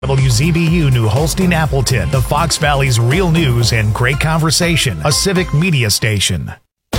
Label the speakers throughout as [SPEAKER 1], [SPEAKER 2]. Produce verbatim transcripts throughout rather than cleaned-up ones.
[SPEAKER 1] W Z B U New Holstein Appleton, the Fox Valley's real news and great conversation, a civic media station.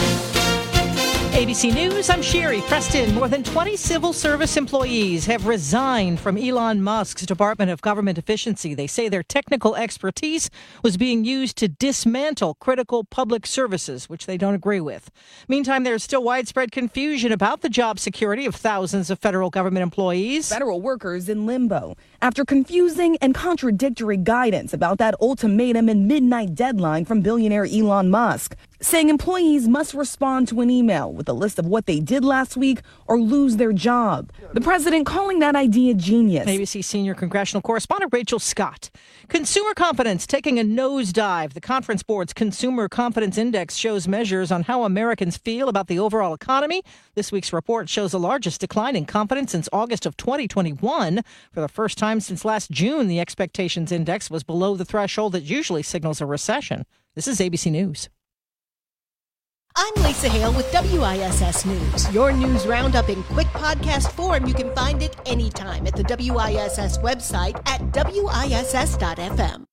[SPEAKER 2] A B C News, I'm Sherry Preston. More than twenty civil service employees have resigned from Elon Musk's Department of Government Efficiency. They say their technical expertise was being used to dismantle critical public services, which they don't agree with. Meantime, there's still widespread confusion about the job security of thousands of federal government employees.
[SPEAKER 3] Federal workers in limbo after confusing and contradictory guidance about that ultimatum and midnight deadline from billionaire Elon Musk, saying employees must respond to an email with a list of what they did last week or lose their job. The president calling that idea genius.
[SPEAKER 2] A B C senior congressional correspondent Rachel Scott. Consumer confidence taking a nosedive. The Conference Board's Consumer Confidence Index shows measures on how Americans feel about the overall economy. This week's report shows the largest decline in confidence since August of twenty twenty-one. For the first time since last June, the expectations index was below the threshold that usually signals a recession. This is A B C News.
[SPEAKER 4] I'm Lisa Hale with W I S S News. Your news roundup in quick podcast form. You can find it anytime at the W I S S website at W I S S dot F M.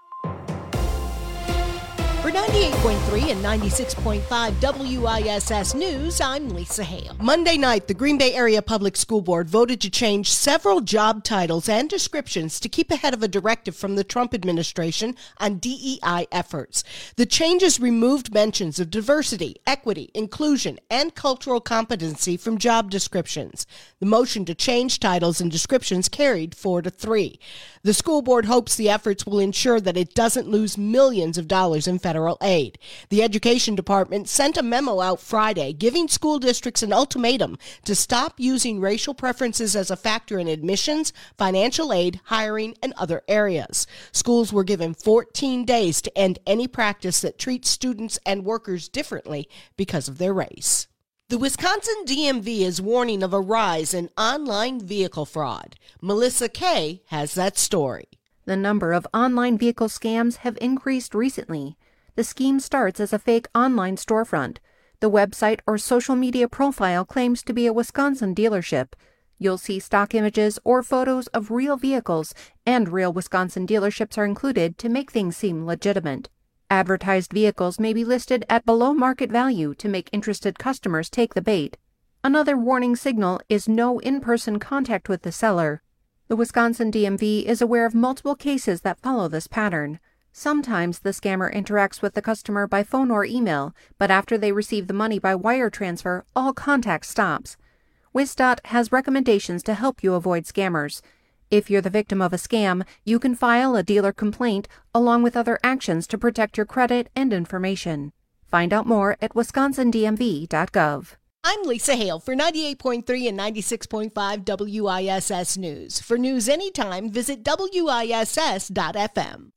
[SPEAKER 4] For ninety-eight point three and ninety-six point five W I S S News, I'm Lisa Hale. Monday night, the Green Bay Area Public School Board voted to change several job titles and descriptions to keep ahead of a directive from the Trump administration on D E I efforts. The changes removed mentions of diversity, equity, inclusion, and cultural competency from job descriptions. The motion to change titles and descriptions carried four to three. The school board hopes the efforts will ensure that it doesn't lose millions of dollars in federal aid. The Education Department sent a memo out Friday giving school districts an ultimatum to stop using racial preferences as a factor in admissions, financial aid, hiring, and other areas. Schools were given fourteen days to end any practice that treats students and workers differently because of their race. The Wisconsin D M V is warning of a rise in online vehicle fraud. Melissa Kay has that story.
[SPEAKER 5] The number of online vehicle scams have increased recently. The scheme starts as a fake online storefront. The website or social media profile claims to be a Wisconsin dealership. You'll see stock images or photos of real vehicles, and real Wisconsin dealerships are included to make things seem legitimate. Advertised vehicles may be listed at below market value to make interested customers take the bait. Another warning signal is no in-person contact with the seller. The Wisconsin D M V is aware of multiple cases that follow this pattern. Sometimes the scammer interacts with the customer by phone or email, but after they receive the money by wire transfer, all contact stops. WisDOT has recommendations to help you avoid scammers. If you're the victim of a scam, you can file a dealer complaint along with other actions to protect your credit and information. Find out more at wisconsin d m v dot gov.
[SPEAKER 4] I'm Lisa Hale for ninety-eight point three and ninety-six point five W I S S News. For news anytime, visit W I S S dot F M.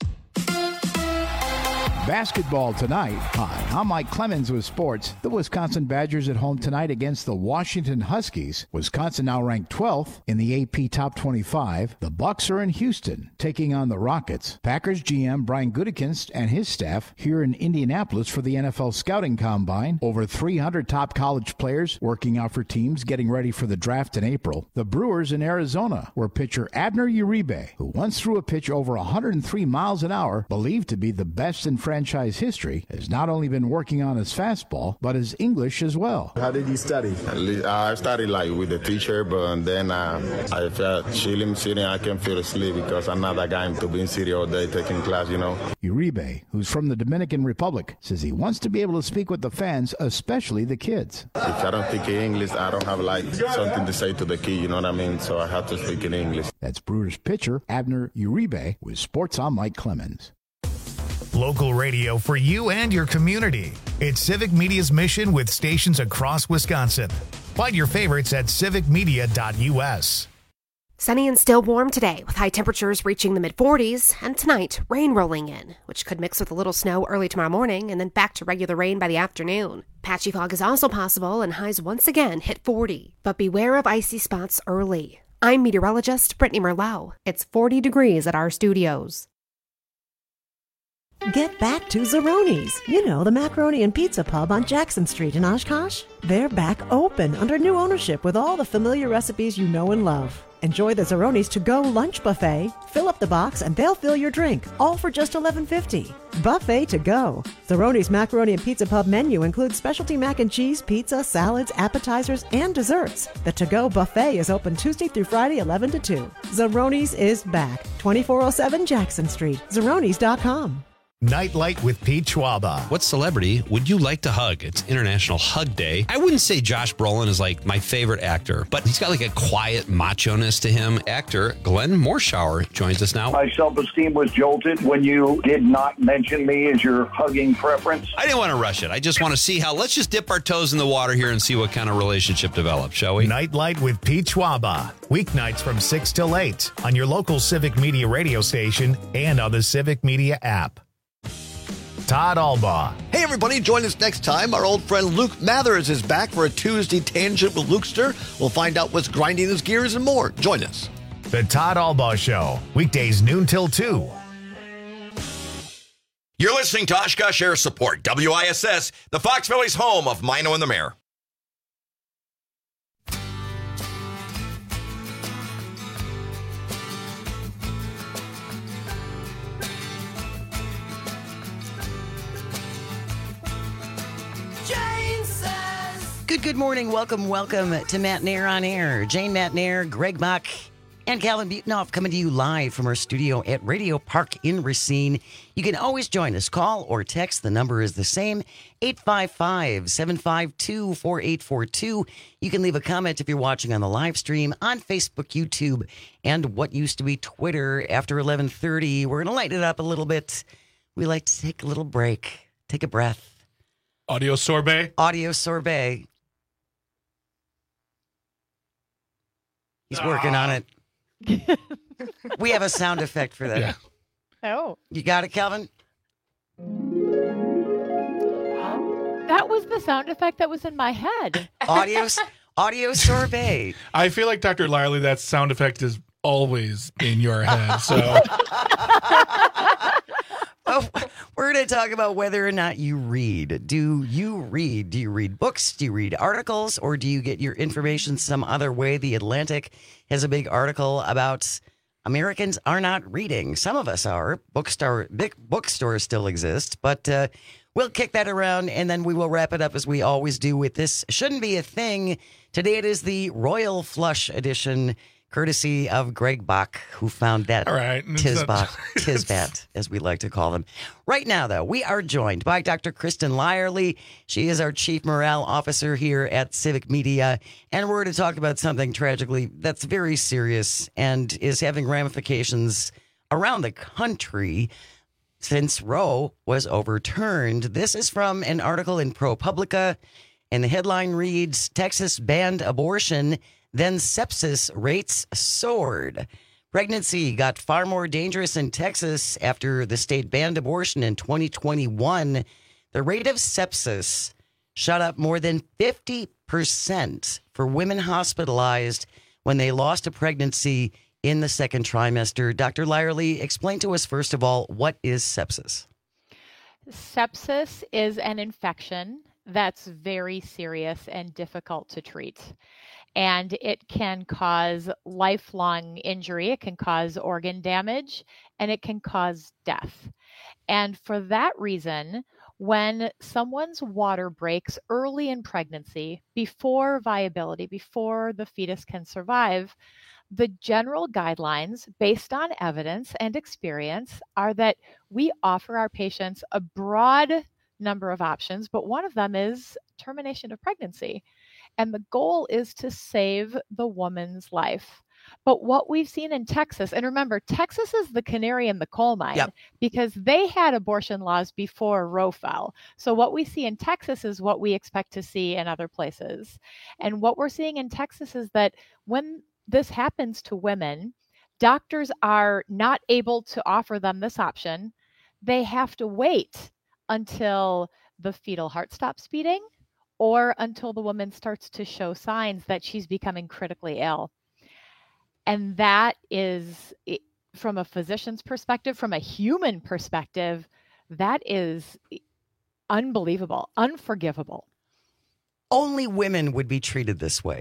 [SPEAKER 6] Basketball tonight. Hi, I'm Mike Clemens with sports. The Wisconsin Badgers at home tonight against the Washington Huskies. Wisconsin now ranked twelfth in the A P Top twenty-five. The Bucks are in Houston taking on the Rockets. Packers G M Brian Gutekunst and his staff here in Indianapolis for the N F L Scouting Combine. Over three hundred top college players working out for teams getting ready for the draft in April. The Brewers in Arizona, where pitcher Abner Uribe, who once threw a pitch over one hundred three miles an hour, believed to be the best in franchise history, has not only been working on his fastball, but his English as well.
[SPEAKER 7] How did you study?
[SPEAKER 8] I started like with the teacher, but then uh, I felt chilling, sitting. I can feel asleep because I'm not that guy to be in city all day taking class, you know.
[SPEAKER 6] Uribe, who's from the Dominican Republic, says he wants to be able to speak with the fans, especially the kids.
[SPEAKER 8] If I don't speak English, I don't have like something to say to the kid, you know what I mean? So I have to speak in English.
[SPEAKER 6] That's Brewers pitcher Abner Uribe with Sports on Mike Clemens.
[SPEAKER 1] Local radio for you and your community. It's Civic Media's mission with stations across Wisconsin. Find your favorites at civic media dot u s.
[SPEAKER 9] Sunny and still warm today, with high temperatures reaching the mid forties, and tonight, rain rolling in, which could mix with a little snow early tomorrow morning and then back to regular rain by the afternoon. Patchy fog is also possible, and highs once again hit forty. But beware of icy spots early. I'm meteorologist Brittany Merlot. It's forty degrees at our studios.
[SPEAKER 10] Get back to Zeroni's. You know, the macaroni and pizza pub on Jackson Street in Oshkosh. They're back open under new ownership with all the familiar recipes you know and love. Enjoy the Zeroni's to-go lunch buffet. Fill up the box and they'll fill your drink, all for just eleven fifty. Buffet to go. Zeroni's Macaroni and Pizza Pub menu includes specialty mac and cheese, pizza, salads, appetizers, and desserts. The to-go buffet is open Tuesday through Friday, eleven to two. Zeroni's is back. twenty-four oh seven Jackson Street. Zeronis dot com.
[SPEAKER 1] Nightlight with Pete Schwaba.
[SPEAKER 7] What celebrity would you like to hug? It's International Hug Day. I wouldn't say Josh Brolin is like my favorite actor, but he's got like a quiet macho-ness to him. Actor Glenn Morshower joins us now.
[SPEAKER 11] My self-esteem was jolted when you did not mention me as your hugging preference.
[SPEAKER 7] I didn't want to rush it. I just want to see how, let's just dip our toes in the water here and see what kind of relationship develops, shall we?
[SPEAKER 1] Nightlight with Pete Schwaba. Weeknights from six till eight on your local Civic Media radio station and on the Civic Media app. Todd Albaugh.
[SPEAKER 12] Hey, everybody, join us next time. Our old friend Luke Mathers is back for a Tuesday Tangent with Lukester. We'll find out what's grinding his gears and more. Join us.
[SPEAKER 1] The Todd Albaugh Show, weekdays noon till two.
[SPEAKER 13] You're listening to Oshkosh Air Support, W I S S, the Fox Valley's home of Mino and the Mayor.
[SPEAKER 14] Good, good morning. Welcome, welcome to Matt Nair on Air. Jane Matt Nair, Greg Mock, and Calvin Butenhoff coming to you live from our studio at Radio Park in Racine. You can always join us. Call or text. The number is the same, eight five five, seven five two, four eight four two. You can leave a comment if you're watching on the live stream on Facebook, YouTube, and what used to be Twitter after eleven thirty. We're going to light it up a little bit. We like to take a little break, take a breath.
[SPEAKER 15] Audio sorbet.
[SPEAKER 14] Audio sorbet. He's working on it. We have a sound effect for that.
[SPEAKER 15] Yeah.
[SPEAKER 16] Oh.
[SPEAKER 14] You got it, Calvin?
[SPEAKER 16] That was the sound effect that was in my head.
[SPEAKER 14] Audio, audio sorbet.
[SPEAKER 15] I feel like, Doctor Lyerly, that sound effect is always in your head. So
[SPEAKER 14] oh, we're going to talk about whether or not you read. Do you read? Do you read books? Do you read articles? Or do you get your information some other way? The Atlantic has a big article about Americans are not reading. Some of us are. Bookstore, big bookstores still exist, but uh, we'll kick that around, and then we will wrap it up as we always do with this Shouldn't Be a Thing. Today it is the Royal Flush edition, courtesy of Greg Bach, who found that
[SPEAKER 15] All right.
[SPEAKER 14] Tisbot, Tisbat, as we like to call them. Right now, though, we are joined by Doctor Kristen Lyerly. She is our Chief Morale Officer here at Civic Media, and we're going to talk about something tragically that's very serious and is having ramifications around the country since Roe was overturned. This is from an article in ProPublica, and the headline reads, Texas banned abortion, then sepsis rates soared. Pregnancy got far more dangerous in Texas after the state banned abortion in twenty twenty-one. The rate of sepsis shot up more than fifty percent for women hospitalized when they lost a pregnancy in the second trimester. Doctor Lyerly, explain to us, first of all, what is sepsis?
[SPEAKER 16] Sepsis is an infection that's very serious and difficult to treat. And it can cause lifelong injury, it can cause organ damage, and it can cause death. And for that reason, when someone's water breaks early in pregnancy, before viability, before the fetus can survive, the general guidelines based on evidence and experience are that we offer our patients a broad number of options, but one of them is termination of pregnancy. And the goal is to save the woman's life. But what we've seen in Texas, and remember, Texas is the canary in the coal mine, yep, because they had abortion laws before Roe fell. So what we see in Texas is what we expect to see in other places. And what we're seeing in Texas is that when this happens to women, doctors are not able to offer them this option. They have to wait until the fetal heart stops beating, or until the woman starts to show signs that she's becoming critically ill. And that is, from a physician's perspective, from a human perspective, that is unbelievable, unforgivable.
[SPEAKER 14] Only women would be treated this way.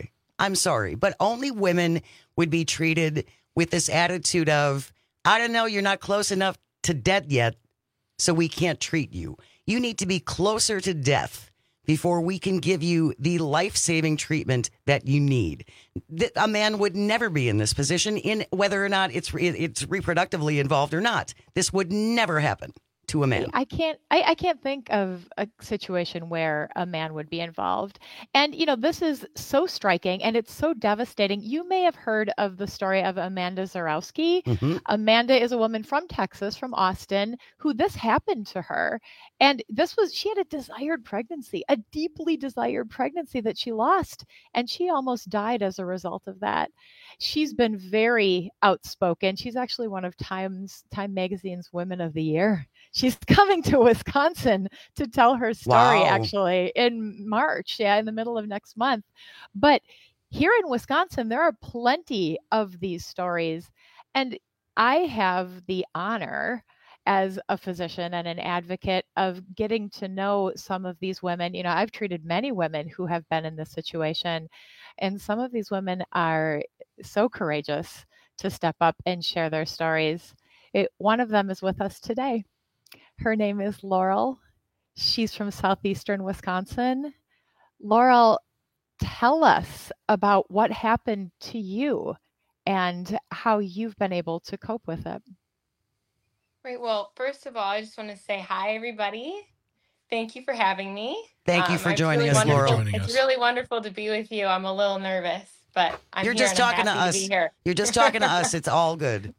[SPEAKER 14] I'm sorry, but only women would be treated with this attitude of, I don't know, you're not close enough to death yet, so we can't treat you. You need to be closer to death before we can give you the life-saving treatment that you need. A man would never be in this position, in whether or not it's it's reproductively involved or not. This would never happen to a man.
[SPEAKER 16] I can't I, I can't think of a situation where a man would be involved. And, you know, this is so striking and it's so devastating. You may have heard of the story of Amanda Zarowski. Mm-hmm. Amanda is a woman from Texas, from Austin, who this happened to her. And this was, she had a desired pregnancy, a deeply desired pregnancy that she lost. And she almost died as a result of that. She's been very outspoken. She's actually one of Time's Time Magazine's Women of the Year. She's coming to Wisconsin to tell her story, wow. actually, in March, yeah, in the middle of next month. But here in Wisconsin, there are plenty of these stories. And I have the honor as a physician and an advocate of getting to know some of these women. You know, I've treated many women who have been in this situation. And some of these women are so courageous to step up and share their stories. It, one of them is with us today. Her name is Laurel. She's from southeastern Wisconsin. Laurel, tell us about what happened to you and how you've been able to cope with it.
[SPEAKER 17] Right. Well, first of all, I just want to say hi, everybody. Thank you for having me.
[SPEAKER 14] Thank you
[SPEAKER 17] um,
[SPEAKER 14] for joining
[SPEAKER 17] really
[SPEAKER 14] us, Laurel.
[SPEAKER 17] It's us. really wonderful to be with you. I'm a little nervous, but I'm
[SPEAKER 14] You're
[SPEAKER 17] here
[SPEAKER 14] just
[SPEAKER 17] and
[SPEAKER 14] talking
[SPEAKER 17] I'm
[SPEAKER 14] to
[SPEAKER 17] happy
[SPEAKER 14] us.
[SPEAKER 17] To be here.
[SPEAKER 14] You're just talking to us. It's all good.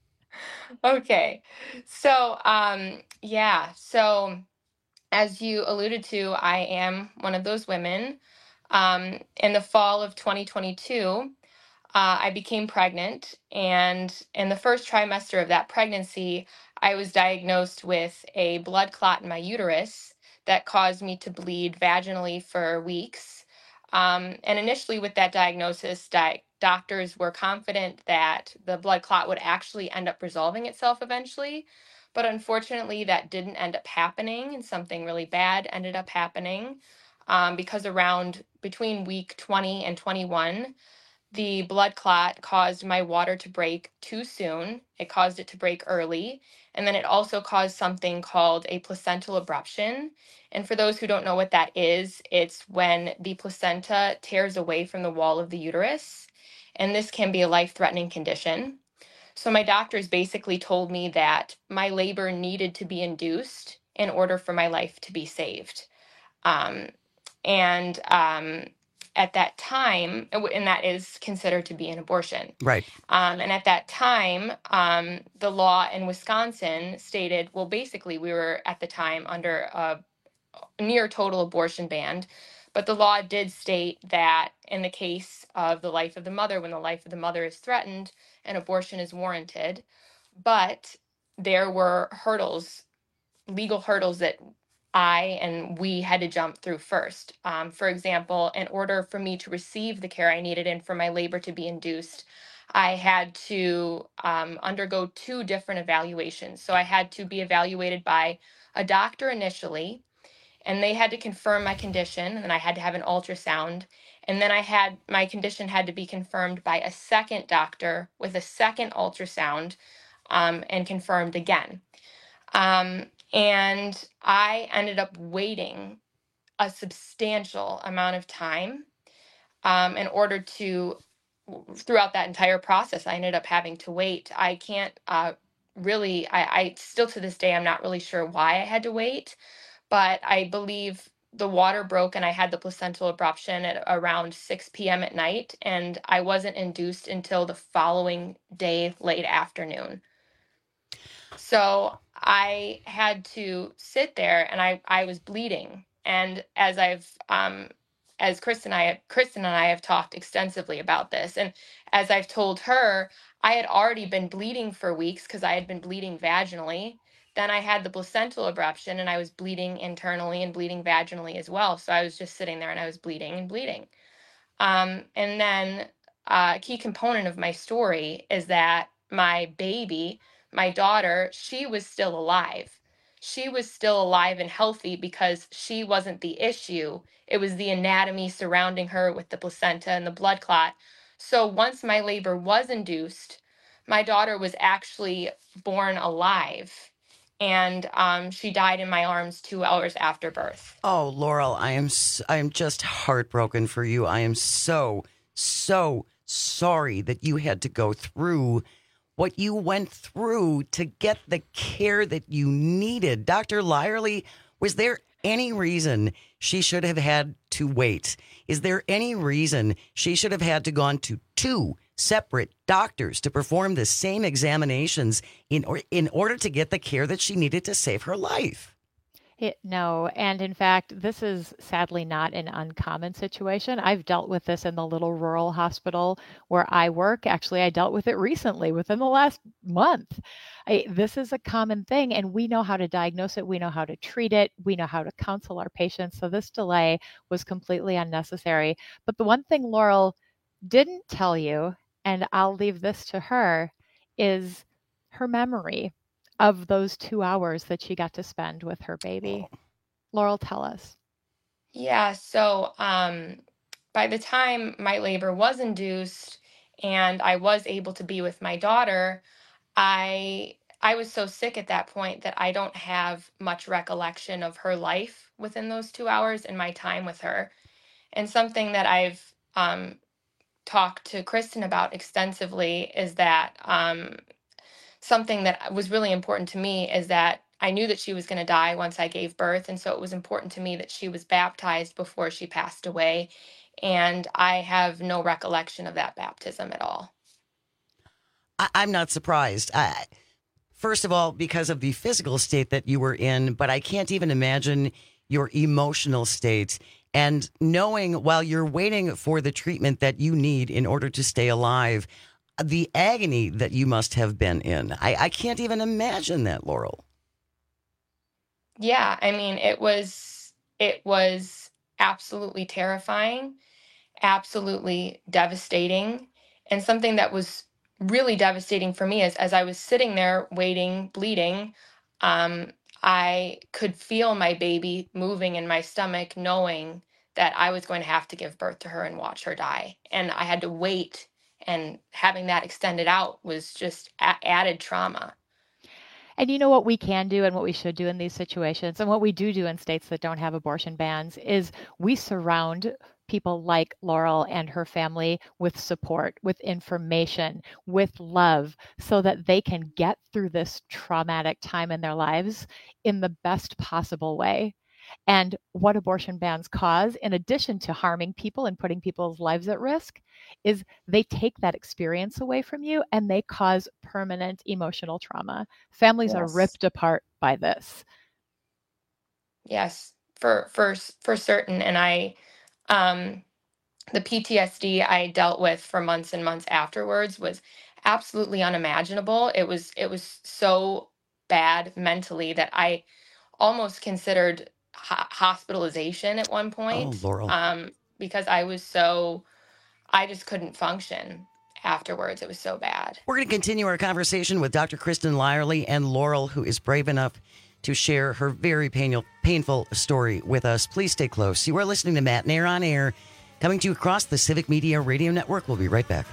[SPEAKER 17] Okay. So, um, yeah. So, as you alluded to, I am one of those women. Um, in the fall of twenty twenty-two, uh, I became pregnant. And in the first trimester of that pregnancy, I was diagnosed with a blood clot in my uterus that caused me to bleed vaginally for weeks. Um, and initially, with that diagnosis, di- doctors were confident that the blood clot would actually end up resolving itself eventually. But unfortunately, that didn't end up happening, and something really bad ended up happening um, because around between week twenty and twenty-one, the blood clot caused my water to break too soon. It caused it to break early. And then it also caused something called a placental abruption. And for those who don't know what that is, it's when the placenta tears away from the wall of the uterus. And this can be a life-threatening condition. So my doctors basically told me that my labor needed to be induced in order for my life to be saved. Um, and um, at that time, and that is considered to be an abortion.
[SPEAKER 14] Right.
[SPEAKER 17] Um, and at that time, um, the law in Wisconsin stated, well, basically, we were at the time under a near total abortion ban. But the law did state that in the case of the life of the mother, when the life of the mother is threatened, an abortion is warranted. But there were hurdles, legal hurdles that I and we had to jump through first. Um, for example, in order for me to receive the care I needed and for my labor to be induced, I had to um, undergo two different evaluations. So I had to be evaluated by a doctor initially, and they had to confirm my condition, and I had to have an ultrasound. And then I had, my condition had to be confirmed by a second doctor with a second ultrasound um, and confirmed again. Um, and I ended up waiting a substantial amount of time um, in order to, throughout that entire process, I ended up having to wait. I can't uh, really, I, I still to this day, I'm not really sure why I had to wait. But I believe the water broke and I had the placental abruption at around six p.m. at night, and I wasn't induced until the following day, late afternoon. So I had to sit there, and I, I was bleeding. And as I've, um, as Kristen and I, Kristen and I have talked extensively about this, and as I've told her, I had already been bleeding for weeks because I had been bleeding vaginally. Then I had the placental abruption, and I was bleeding internally and bleeding vaginally as well. So I was just sitting there and I was bleeding and bleeding. Um, and then uh, a key component of my story is that my baby, my daughter, she was still alive. she was still alive and healthy because she wasn't the issue. It was the anatomy surrounding her with the placenta and the blood clot. So once my labor was induced, my daughter was actually born alive. And um, she died in my arms two hours after birth.
[SPEAKER 14] Oh, Laurel, I am s- I am just heartbroken for you. I am so, so sorry that you had to go through what you went through to get the care that you needed. Doctor Lyerly, was there any reason she should have had to wait? Is there any reason she should have had to gone to two separate doctors to perform the same examinations in or, in order to get the care that she needed to save her life?
[SPEAKER 16] It, no. And in fact, this is sadly not an uncommon situation. I've dealt with this in the little rural hospital where I work. Actually, I dealt with it recently within the last month. I, this is a common thing, and we know how to diagnose it. We know how to treat it. We know how to counsel our patients. So this delay was completely unnecessary. But the one thing Laurel didn't tell you, and I'll leave this to her, is her memory of those two hours that she got to spend with her baby. Laurel, tell us.
[SPEAKER 17] Yeah, so um, by the time my labor was induced and I was able to be with my daughter, I I was so sick at that point that I don't have much recollection of her life within those two hours and my time with her. And something that I've um, talked to Kristen about extensively is that um, something that was really important to me is that I knew that she was going to die once I gave birth. And so it was important to me that she was baptized before she passed away. And I have no recollection of that baptism at all.
[SPEAKER 14] I, I'm not surprised. I, first of all, because of the physical state that you were in, but I can't even imagine your emotional state. And knowing while you're waiting for the treatment that you need in order to stay alive, the agony that you must have been in. I, I can't even imagine that, Laurel.
[SPEAKER 17] Yeah, I mean, it was it was absolutely terrifying, absolutely devastating, and something that was really devastating for me is as I was sitting there waiting, bleeding, um, I could feel my baby moving in my stomach, knowing that I was going to have to give birth to her and watch her die. And I had to wait, and having that extended out was just a- added trauma.
[SPEAKER 16] And you know what we can do and what we should do in these situations, and what we do do in states that don't have abortion bans, is we surround people like Laurel and her family with support, with information, with love, so that they can get through this traumatic time in their lives in the best possible way. And what abortion bans cause, in addition to harming people and putting people's lives at risk, is they take that experience away from you and they cause permanent emotional trauma. Families
[SPEAKER 17] Yes.
[SPEAKER 16] are ripped apart by this.
[SPEAKER 17] Yes, for for for certain. And I, um, the P T S D I dealt with for months and months afterwards was absolutely unimaginable. It was it was so bad mentally that I almost considered ho- hospitalization at one point.
[SPEAKER 14] Oh, Laurel.
[SPEAKER 17] Um, because I was so, I just couldn't function afterwards. It was so bad.
[SPEAKER 14] We're going to continue our conversation with Doctor Kristen Lyerly and Laurel, who is brave enough to share her very painful, painful story with us. Please stay close. You are listening to Matt Nair on Air, coming to you across the Civic Media Radio Network. We'll be right back.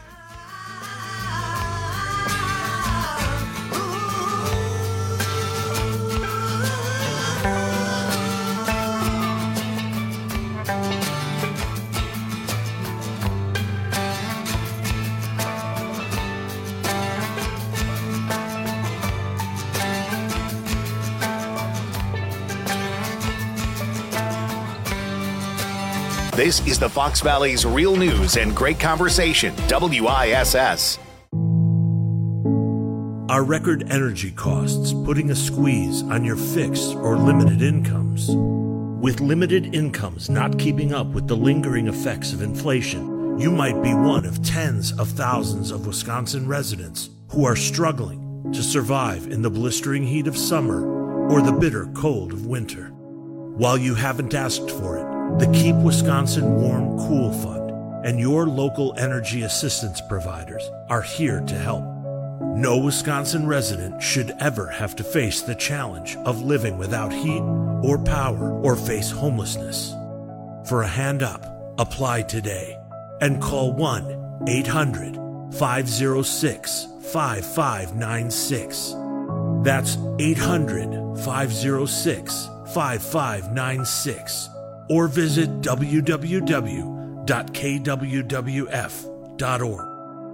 [SPEAKER 1] This is the Fox Valley's Real News and Great Conversation, W I S S.
[SPEAKER 18] Are record energy costs putting a squeeze on your fixed or limited incomes? With limited incomes not keeping up with the lingering effects of inflation, you might be one of tens of thousands of Wisconsin residents who are struggling to survive in the blistering heat of summer or the bitter cold of winter. While you haven't asked for it, the Keep Wisconsin Warm Cool Fund and your local energy assistance providers are here to help. No Wisconsin resident should ever have to face the challenge of living without heat or power or face homelessness. For a hand up, apply today and call one eight hundred five oh six five five nine six. That's eight hundred five oh six five five nine six. Or visit w w w dot k w w f dot org.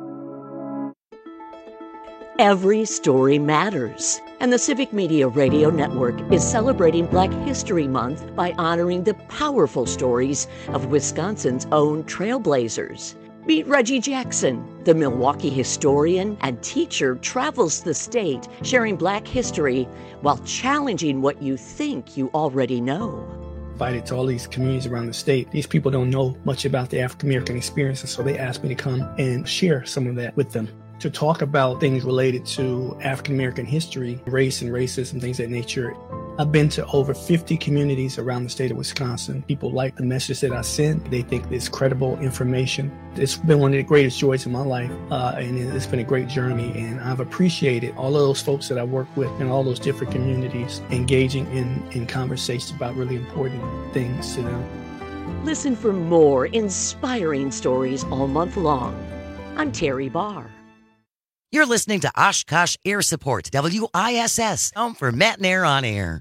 [SPEAKER 19] Every story matters, and the Civic Media Radio Network is celebrating Black History Month by honoring the powerful stories of Wisconsin's own trailblazers. Meet Reggie Jackson, the Milwaukee historian and teacher, travels the state sharing Black history while challenging what you think you already know.
[SPEAKER 20] Invited to all these communities around the state. These people don't know much about the African American experience, and so they asked me to come and share some of that with them, to talk about things related to African American history, race and racism, things of that nature. I've been to over fifty communities around the state of Wisconsin. People like the message that I sent. They think it's credible information. It's been one of the greatest joys in my life, uh, and it's been a great journey. And I've appreciated all of those folks that I work with in all those different communities engaging in, in conversations about really important things to them.
[SPEAKER 19] Listen for more inspiring stories all month long. I'm Terry Barr.
[SPEAKER 14] You're listening to Oshkosh Air Support, W I S S, home for Matt and Air on Air.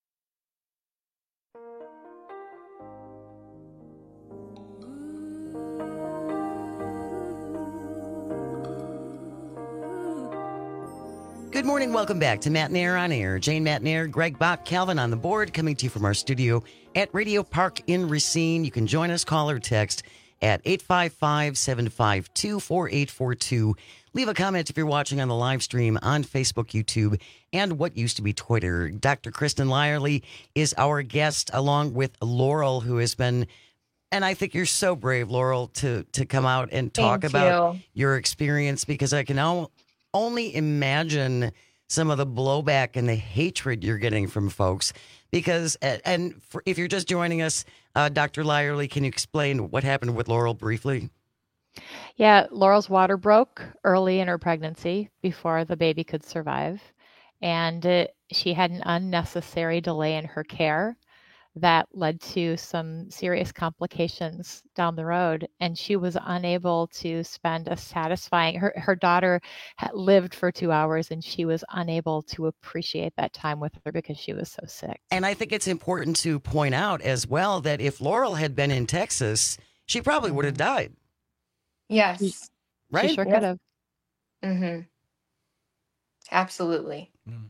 [SPEAKER 14] Good morning. Welcome back to Matt and Air on Air. Jane Matt and Air, Greg Bach, Calvin on the board, coming to you from our studio at Radio Park in Racine. You can join us, call or text at eight five five, seven five two, four eight four two. Leave a comment if you're watching on the live stream on Facebook, YouTube, and what used to be Twitter. Doctor Kristen Lyerly is our guest, along with Laurel, who has been, and I think you're so brave, Laurel, to to come out and talk
[SPEAKER 17] Thank
[SPEAKER 14] about
[SPEAKER 17] you.
[SPEAKER 14] your experience, because I can al- only imagine some of the blowback and the hatred you're getting from folks. Because, and for, if you're just joining us, uh, Doctor Lyerly, can you explain what happened with Laurel briefly?
[SPEAKER 16] Yeah, Laurel's water broke early in her pregnancy before the baby could survive. And uh, she had an unnecessary delay in her care that led to some serious complications down the road. And she was unable to spend a satisfying, her, her daughter had lived for two hours and she was unable to appreciate that time with her because she was so sick.
[SPEAKER 14] And I think it's important to point out as well that if Laurel had been in Texas, she probably would have died.
[SPEAKER 17] Yes.
[SPEAKER 14] Right?
[SPEAKER 16] She sure
[SPEAKER 17] Yes.
[SPEAKER 16] could have.
[SPEAKER 17] Mm-hmm. Absolutely.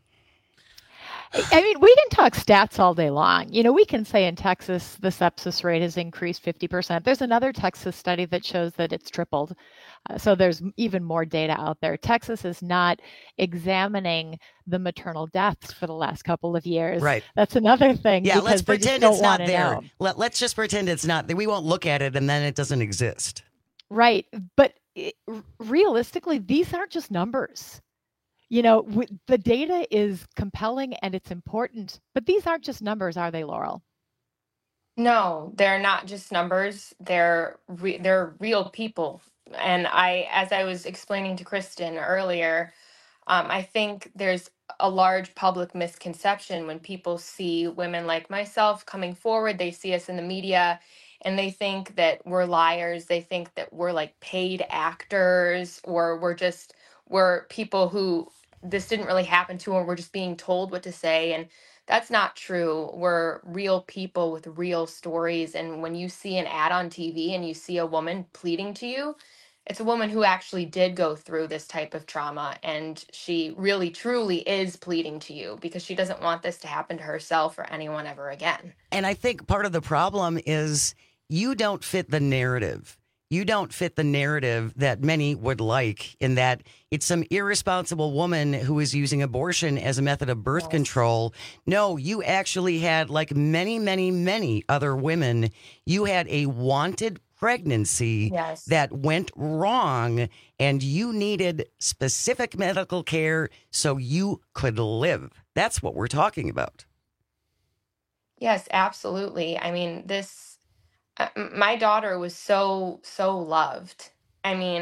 [SPEAKER 16] I mean, we can talk stats all day long. You know, we can say in Texas, the sepsis rate has increased fifty percent. There's another Texas study that shows that it's tripled. Uh, so there's even more data out there. Texas is not examining the maternal deaths for the last couple of years.
[SPEAKER 14] Right.
[SPEAKER 16] That's another thing.
[SPEAKER 14] Yeah,
[SPEAKER 16] because
[SPEAKER 14] let's
[SPEAKER 16] they just
[SPEAKER 14] pretend
[SPEAKER 16] don't
[SPEAKER 14] it's not
[SPEAKER 16] wanna
[SPEAKER 14] there.
[SPEAKER 16] know.
[SPEAKER 14] Let, let's just pretend it's not there. We won't look at it and then it doesn't exist.
[SPEAKER 16] Right. But it, realistically, these aren't just numbers. You know, w- the data is compelling and it's important, but these aren't just numbers, are they, Laurel?
[SPEAKER 17] No, they're not just numbers. They're re- they're real people. And I, as I was explaining to Kristen earlier, um, I think there's a large public misconception when people see women like myself coming forward. They see us in the media and they think that we're liars. They think that we're like paid actors, or we're just, we're people who this didn't really happen to, or we're just being told what to say. And that's not true. We're real people with real stories. And when you see an ad on T V and you see a woman pleading to you, it's a woman who actually did go through this type of trauma. And she really, truly is pleading to you because she doesn't want this to happen to herself or anyone ever again.
[SPEAKER 14] And I think part of the problem is you don't fit the narrative. You don't fit the narrative that many would like, in that it's some irresponsible woman who is using abortion as a method of birth control. No, you actually had, like many, many, many other women, you had a wanted pregnancy
[SPEAKER 17] Yes.
[SPEAKER 14] that went wrong, and you needed specific medical care so you could live. That's what we're talking about.
[SPEAKER 17] Yes, absolutely. I mean, this, uh, m- my daughter was so, so loved. I mean,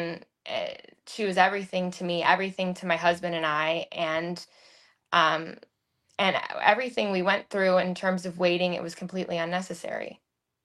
[SPEAKER 17] uh, she was everything to me, everything to my husband and I, and um, and everything we went through in terms of waiting, it was completely unnecessary.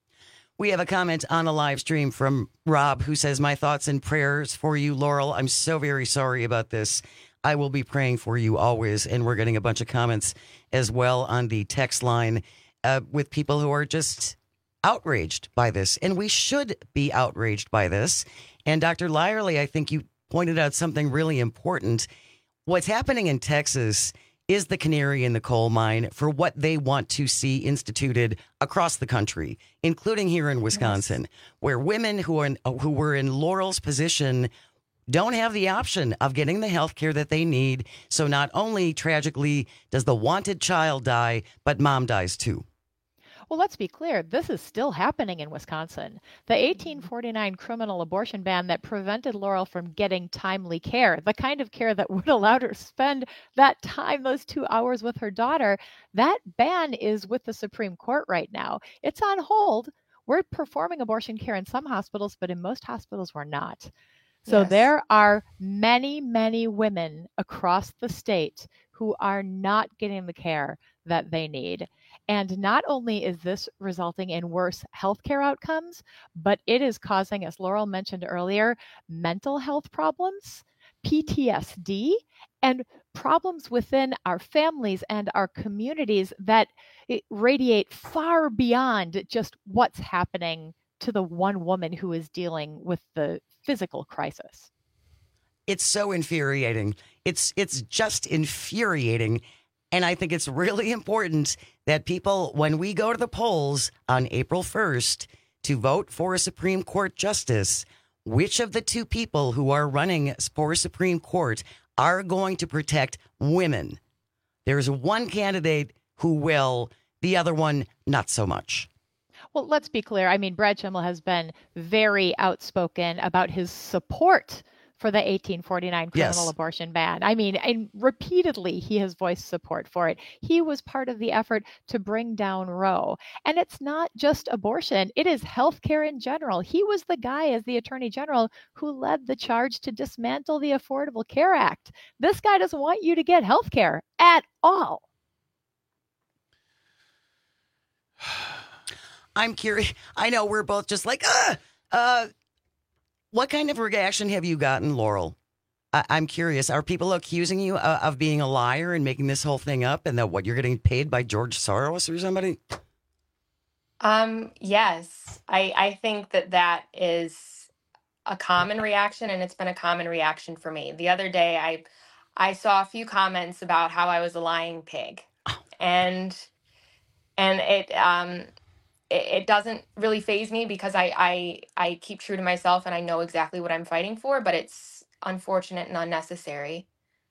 [SPEAKER 14] We have a comment on the live stream from Rob who says, my thoughts and prayers for you, Laurel. I'm so very sorry about this. I will be praying for you always. And we're getting a bunch of comments as well on the text line uh, with people who are just outraged by this. And we should be outraged by this. And Doctor Lyerly, I think you pointed out something really important. What's happening in Texas is the canary in the coal mine for what they want to see instituted across the country, including here in Wisconsin, yes. where women who are in, who were in Laurel's position don't have the option of getting the health care that they need. So not only tragically does the wanted child die, but mom dies too.
[SPEAKER 16] Well, let's be clear. This is still happening in Wisconsin. The eighteen forty-nine criminal abortion ban that prevented Laurel from getting timely care, the kind of care that would allow her to spend that time, those two hours with her daughter, that ban is with the Supreme Court right now. It's on hold. We're performing abortion care in some hospitals, but in most hospitals we're not. So yes. There are many, many women across the state who are not getting the care that they need. And not only is this resulting in worse healthcare outcomes, but it is causing, as Laurel mentioned earlier, mental health problems, P T S D, and problems within our families and our communities that radiate far beyond just what's happening to the one woman who is dealing with the physical crisis.
[SPEAKER 14] It's so infuriating. It's it's just infuriating. And I think it's really important that people, when we go to the polls on April first to vote for a Supreme Court justice, which of the two people who are running for Supreme Court are going to protect women? There's one candidate who will, the other one, not so much.
[SPEAKER 16] Well, let's be clear. I mean, Brad Schimel has been very outspoken about his support for the eighteen forty-nine criminal
[SPEAKER 14] yes.
[SPEAKER 16] abortion ban. I mean, and repeatedly he has voiced support for it. He was part of the effort to bring down Roe. And it's not just abortion, it is healthcare in general. He was the guy as the Attorney General who led the charge to dismantle the Affordable Care Act. This guy doesn't want you to get healthcare at all.
[SPEAKER 14] I'm curious. I know we're both just like, uh, uh, what kind of reaction have you gotten, Laurel? I- I'm curious. Are people accusing you uh, of being a liar and making this whole thing up, and that what you're getting paid by George Soros or somebody?
[SPEAKER 17] Um, yes, I, I think that that is a common reaction, and it's been a common reaction for me. The other day, I I saw a few comments about how I was a lying pig, and and it um. It doesn't really faze me because I, I I keep true to myself and I know exactly what I'm fighting for, but it's unfortunate and unnecessary.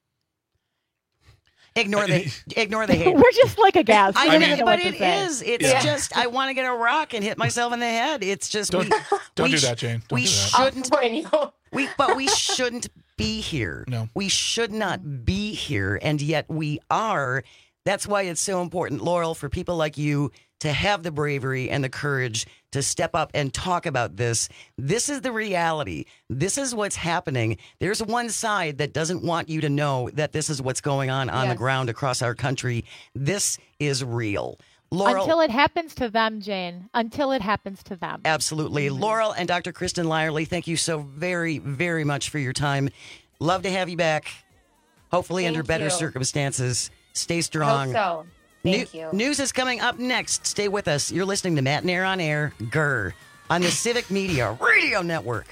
[SPEAKER 14] Ignore the ignore the hate.
[SPEAKER 16] We're just like a gas.
[SPEAKER 14] I
[SPEAKER 16] I
[SPEAKER 14] mean,
[SPEAKER 16] mean,
[SPEAKER 14] but it is. It's
[SPEAKER 15] Yeah.
[SPEAKER 14] just I want to get a rock and hit myself in the head. It's just
[SPEAKER 15] Don't,
[SPEAKER 14] we,
[SPEAKER 15] don't
[SPEAKER 14] we
[SPEAKER 15] do
[SPEAKER 14] sh-
[SPEAKER 15] that, Jane. Don't
[SPEAKER 14] we
[SPEAKER 15] do that.
[SPEAKER 14] shouldn't.
[SPEAKER 17] I'll join you.
[SPEAKER 14] We but we shouldn't be here.
[SPEAKER 15] No.
[SPEAKER 14] We should not be here, and yet we are. That's why it's so important, Laurel, for people like you to have the bravery and the courage to step up and talk about this. This is the reality. This is what's happening. There's one side that doesn't want you to know that this is what's going on on
[SPEAKER 16] Yes.
[SPEAKER 14] the ground across our country. This is real. Laurel,
[SPEAKER 16] until it happens to them, Jane. Until it happens to them.
[SPEAKER 14] absolutely.
[SPEAKER 16] Mm-hmm.
[SPEAKER 14] Laurel and Doctor Kristen Lyerly, thank you so very, very much for your time. Love to have you back, hopefully
[SPEAKER 17] Thank
[SPEAKER 14] under better
[SPEAKER 17] you.
[SPEAKER 14] circumstances. Stay
[SPEAKER 17] Hope
[SPEAKER 14] strong.
[SPEAKER 17] so. Thank
[SPEAKER 14] New-
[SPEAKER 17] you.
[SPEAKER 14] News is coming up next. Stay with us. You're listening to Matt and Air on Air, G R R, on the Civic Media Radio Network.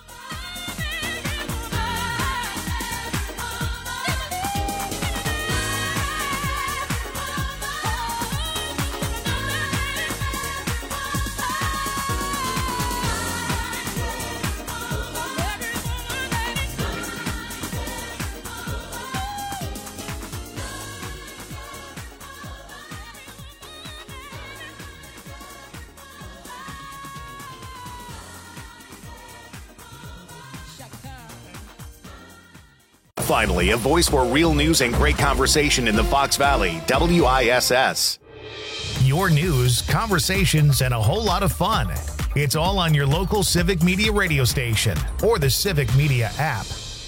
[SPEAKER 1] Finally, a voice for real news and great conversation in the Fox Valley, W I S S. your news, conversations, and a whole lot of fun. It's all on your local Civic Media radio station or the Civic Media app.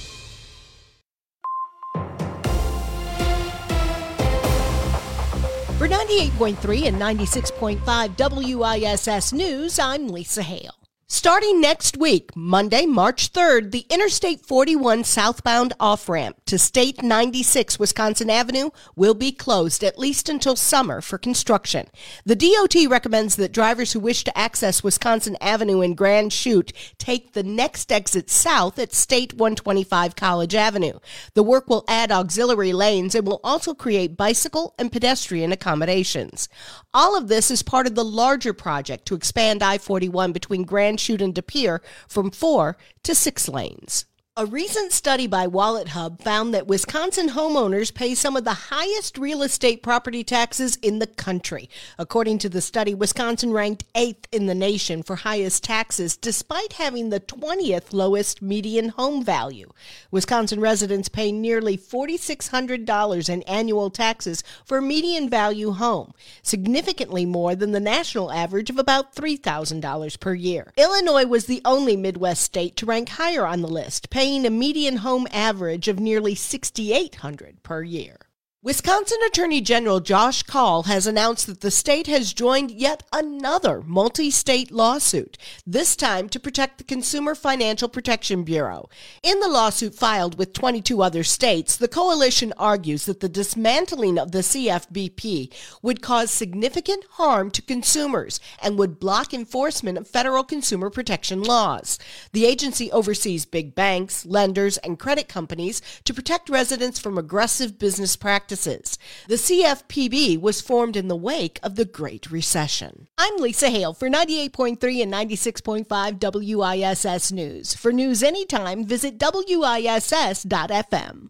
[SPEAKER 4] For ninety-eight point three and ninety-six point five W I S S News, I'm Lisa Hale. Starting next week, Monday, March third, the Interstate forty-one southbound off-ramp to State ninety-six Wisconsin Avenue will be closed at least until summer for construction. The D O T recommends that drivers who wish to access Wisconsin Avenue in Grand Chute take the next exit south at State one twenty-five College Avenue. The work will add auxiliary lanes and will also create bicycle and pedestrian accommodations. All of this is part of the larger project to expand I forty-one between Grand Chute and De Pere from four to six lanes. A recent study by Wallet Hub found that Wisconsin homeowners pay some of the highest real estate property taxes in the country. According to the study, Wisconsin ranked eighth in the nation for highest taxes, despite having the twentieth lowest median home value. Wisconsin residents pay nearly four thousand six hundred dollars in annual taxes for a median value home, significantly more than the national average of about three thousand dollars per year. Illinois was the only Midwest state to rank higher on the list, paying a median home average of nearly six thousand eight hundred dollars per year. Wisconsin Attorney General Josh Kaul has announced that the state has joined yet another multi-state lawsuit, this time to protect the Consumer Financial Protection Bureau. In the lawsuit filed with twenty-two other states, the coalition argues that the dismantling of the C F B P would cause significant harm to consumers and would block enforcement of federal consumer protection laws. The agency oversees big banks, lenders, and credit companies to protect residents from aggressive business practices. The C F P B was formed in the wake of the Great Recession. I'm Lisa Hale for ninety-eight point three and ninety-six point five W I S S News. For news anytime, visit W I S S dot F M.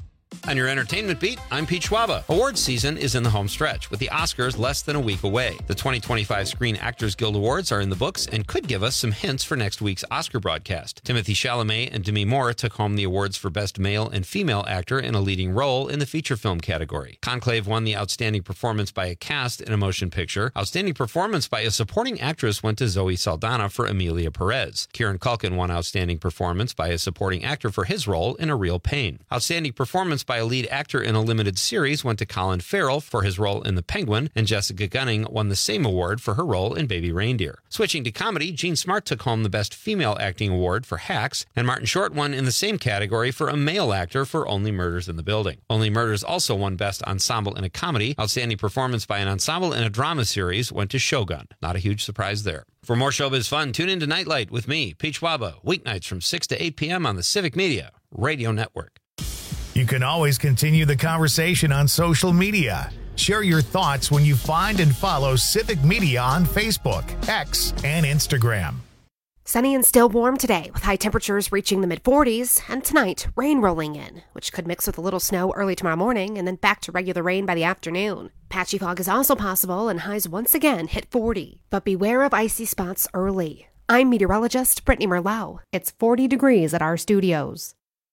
[SPEAKER 7] On your entertainment beat, I'm Pete Schwaba. Awards season is in the home stretch, with the Oscars less than a week away. The twenty twenty-five Screen Actors Guild Awards are in the books and could give us some hints for next week's Oscar broadcast. Timothée Chalamet and Demi Moore took home the awards for Best Male and Female Actor in a Leading Role in the feature film category. Conclave won the Outstanding Performance by a Cast in a Motion Picture. Outstanding Performance by a Supporting Actress went to Zoe Saldana for Emilia Perez. Kieran Culkin won Outstanding Performance by a Supporting Actor for his role in A Real Pain. Outstanding Performance by a Lead Actor in a Limited Series went to Colin Farrell for his role in The Penguin, and Jessica Gunning won the same award for her role in Baby Reindeer. Switching to comedy, Jean Smart took home the Best Female Acting Award for Hacks, and Martin Short won in the same category for a male actor for Only Murders in the Building. Only Murders also won Best Ensemble in a Comedy. Outstanding Performance by an Ensemble in a Drama Series went to Shogun. Not a huge surprise there. For more showbiz fun, tune in to Nightlight with me, Pete Schwaba, weeknights from six to eight p.m. on the Civic Media Radio Network.
[SPEAKER 1] You can always continue the conversation on social media. Share your thoughts when you find and follow Civic Media on Facebook, X, and Instagram.
[SPEAKER 9] Sunny and still warm today, with high temperatures reaching the mid forties, and tonight, rain rolling in, which could mix with a little snow early tomorrow morning and then back to regular rain by the afternoon. Patchy fog is also possible, and highs once again hit forty. But beware of icy spots early. I'm meteorologist Brittany Merlot. It's forty degrees at our studios.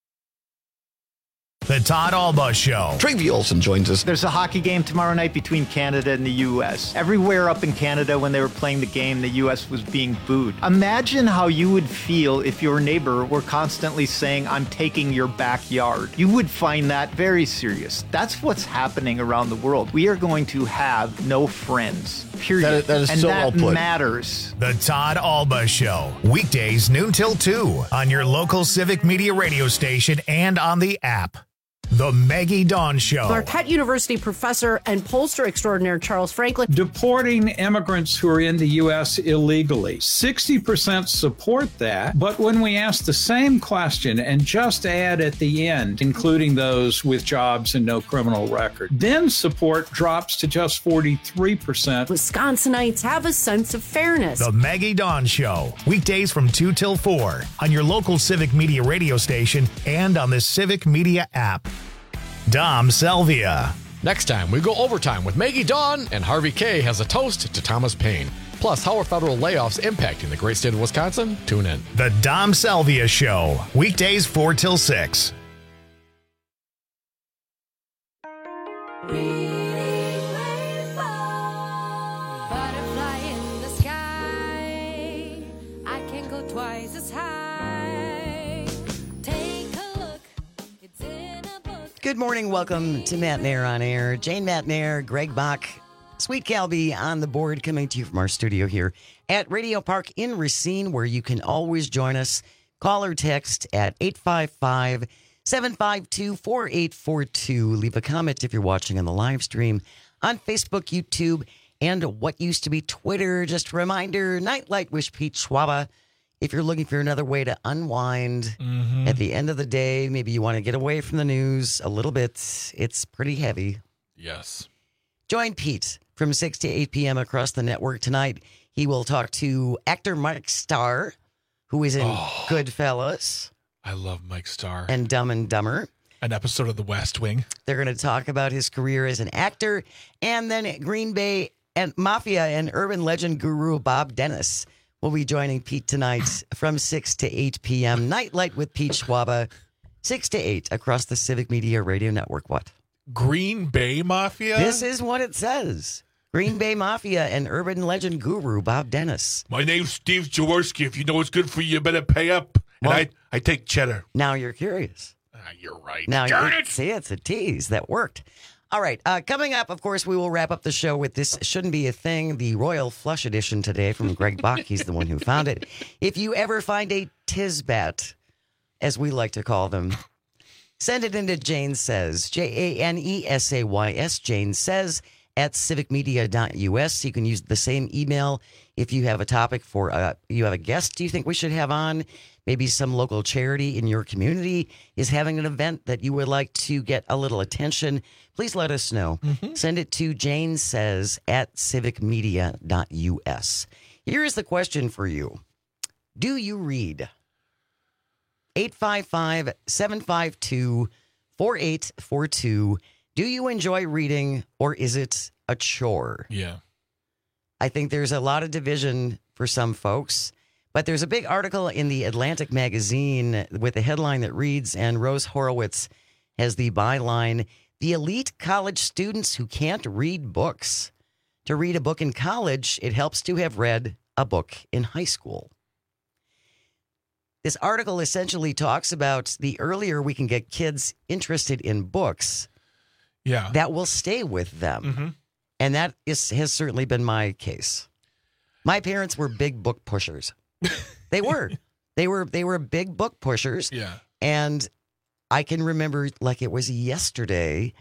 [SPEAKER 1] The Todd Alba Show.
[SPEAKER 12] Travie Olson joins us.
[SPEAKER 21] There's a hockey game tomorrow night between Canada and the U S. Everywhere up in Canada when they were playing the game, the U S was being booed. Imagine how you would feel if your neighbor were constantly saying, "I'm taking your backyard." You would find that very serious. That's what's happening around the world. We are going to have no friends. Period.
[SPEAKER 12] That is, that is
[SPEAKER 21] and
[SPEAKER 12] so
[SPEAKER 21] that
[SPEAKER 12] well put.
[SPEAKER 21] matters.
[SPEAKER 1] The Todd Alba Show. Weekdays noon till two on your local Civic Media radio station and on the app. The Maggie Dawn Show.
[SPEAKER 22] Marquette University professor and pollster extraordinaire Charles Franklin.
[SPEAKER 23] Deporting immigrants who are in the U S illegally. sixty percent support that. But when we ask the same question and just add at the end, including those with jobs and no criminal record, then support drops to just forty-three percent.
[SPEAKER 22] Wisconsinites have a sense of fairness.
[SPEAKER 1] The Maggie Dawn Show. Weekdays from two till four on your local Civic Media radio station and on the Civic Media app. Dom Salvia.
[SPEAKER 24] Next time, we go overtime with Maggie Dawn, and Harvey K has a toast to Thomas Paine. Plus, how are federal layoffs impacting the great state of Wisconsin? Tune in.
[SPEAKER 1] The Dom Salvia Show. Weekdays four till six.
[SPEAKER 14] Good morning. Welcome to Matt Nair on Air. Jane Matt Nair, Greg Bach, Sweet Calby on the board, coming to you from our studio here at Radio Park in Racine, where you can always join us. Call or text at eight five five, seven five two, four eight four two. Leave a comment if you're watching on the live stream on Facebook, YouTube, and what used to be Twitter. Just a reminder, Nightlight with Pete Schwaba. If you're looking for another way to unwind
[SPEAKER 15] Mm-hmm.
[SPEAKER 14] at the end of the day, maybe you want to get away from the news a little bit. It's pretty heavy.
[SPEAKER 15] Yes.
[SPEAKER 14] Join Pete from six to eight p.m. across the network tonight. He will talk to actor Mike Starr, who is in
[SPEAKER 15] Oh.
[SPEAKER 14] Goodfellas
[SPEAKER 15] I love Mike Starr.
[SPEAKER 14] and Dumb and Dumber.
[SPEAKER 15] An episode of The West Wing.
[SPEAKER 14] They're going to talk about his career as an actor, and then Green Bay and Mafia and urban legend guru Bob Dennis will be joining Pete tonight from six to eight p.m. Nightlight with Pete Schwaba, six to eight across the Civic Media Radio Network. What?
[SPEAKER 15] Green Bay Mafia?
[SPEAKER 14] This is what it says. Green Bay Mafia and urban legend guru Bob Dennis.
[SPEAKER 15] My name's Steve Jaworski. If you know what's good for you, you better pay up. And
[SPEAKER 14] Well-
[SPEAKER 15] I, I take cheddar.
[SPEAKER 14] Now you're curious.
[SPEAKER 15] Ah, you're right.
[SPEAKER 14] Now,
[SPEAKER 15] Darn
[SPEAKER 14] you
[SPEAKER 15] it!
[SPEAKER 14] see, it's a tease that worked. All right, uh, coming up, of course, we will wrap up the show with This Shouldn't Be a Thing, the Royal Flush Edition today from Greg Bach. He's the one who found it. If you ever find a Tisbat, as we like to call them, send it into Jane Says, J A N E S A Y S, Jane Says, at civic media dot U S. You can use the same email if you have a topic for, uh, you have a guest you think we should have on. Maybe some local charity in your community is having an event that you would like to get a little attention. Please let us know.
[SPEAKER 15] Mm-hmm.
[SPEAKER 14] Send it to Jane Says at civic media dot U S. Here is the question for you. Do you read? eight five five, seven five two, four eight four two. Do you enjoy reading, or is it a chore?
[SPEAKER 15] Yeah.
[SPEAKER 14] I think there's a lot of division for some folks. But there's a big article in the Atlantic magazine with a headline that reads, and Rose Horowitz has the byline, "The elite college students who can't read books. To read a book in college, it helps to have read a book in high school." This article essentially talks about the earlier we can get kids interested in books,
[SPEAKER 15] Yeah.
[SPEAKER 14] that will stay with them.
[SPEAKER 15] Mm-hmm.
[SPEAKER 14] And that is has certainly been my case. My parents were big book pushers. They were. They were they were big book pushers.
[SPEAKER 15] Yeah.
[SPEAKER 14] And I can remember like it was yesterday,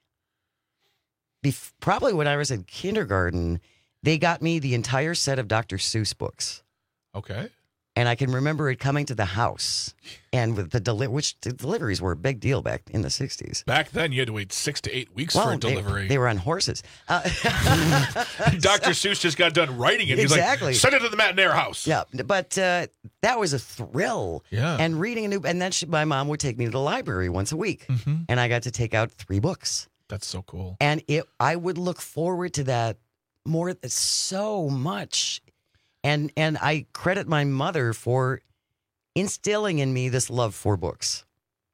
[SPEAKER 14] bef- probably when I was in kindergarten, they got me the entire set of Doctor Seuss books.
[SPEAKER 15] Okay.
[SPEAKER 14] And I can remember it coming to the house, and with the deli- which the deliveries were a big deal back in the sixties.
[SPEAKER 15] Back then, you had to wait six to eight weeks
[SPEAKER 14] Well,
[SPEAKER 15] for a
[SPEAKER 14] they-
[SPEAKER 15] delivery.
[SPEAKER 14] They, were on horses. Uh,
[SPEAKER 15] Doctor Seuss just got done writing it. He's
[SPEAKER 14] Exactly.
[SPEAKER 15] like, send it to the Matt Nair house.
[SPEAKER 14] Yeah, but uh, that was a thrill.
[SPEAKER 15] Yeah.
[SPEAKER 14] And reading a new, and then she, my mom would take me to the library once a week,
[SPEAKER 15] Mhm.
[SPEAKER 14] and I got to take out three books.
[SPEAKER 15] That's so cool.
[SPEAKER 14] And it, I would look forward to that more, so much. And and I credit my mother for instilling in me this love for books.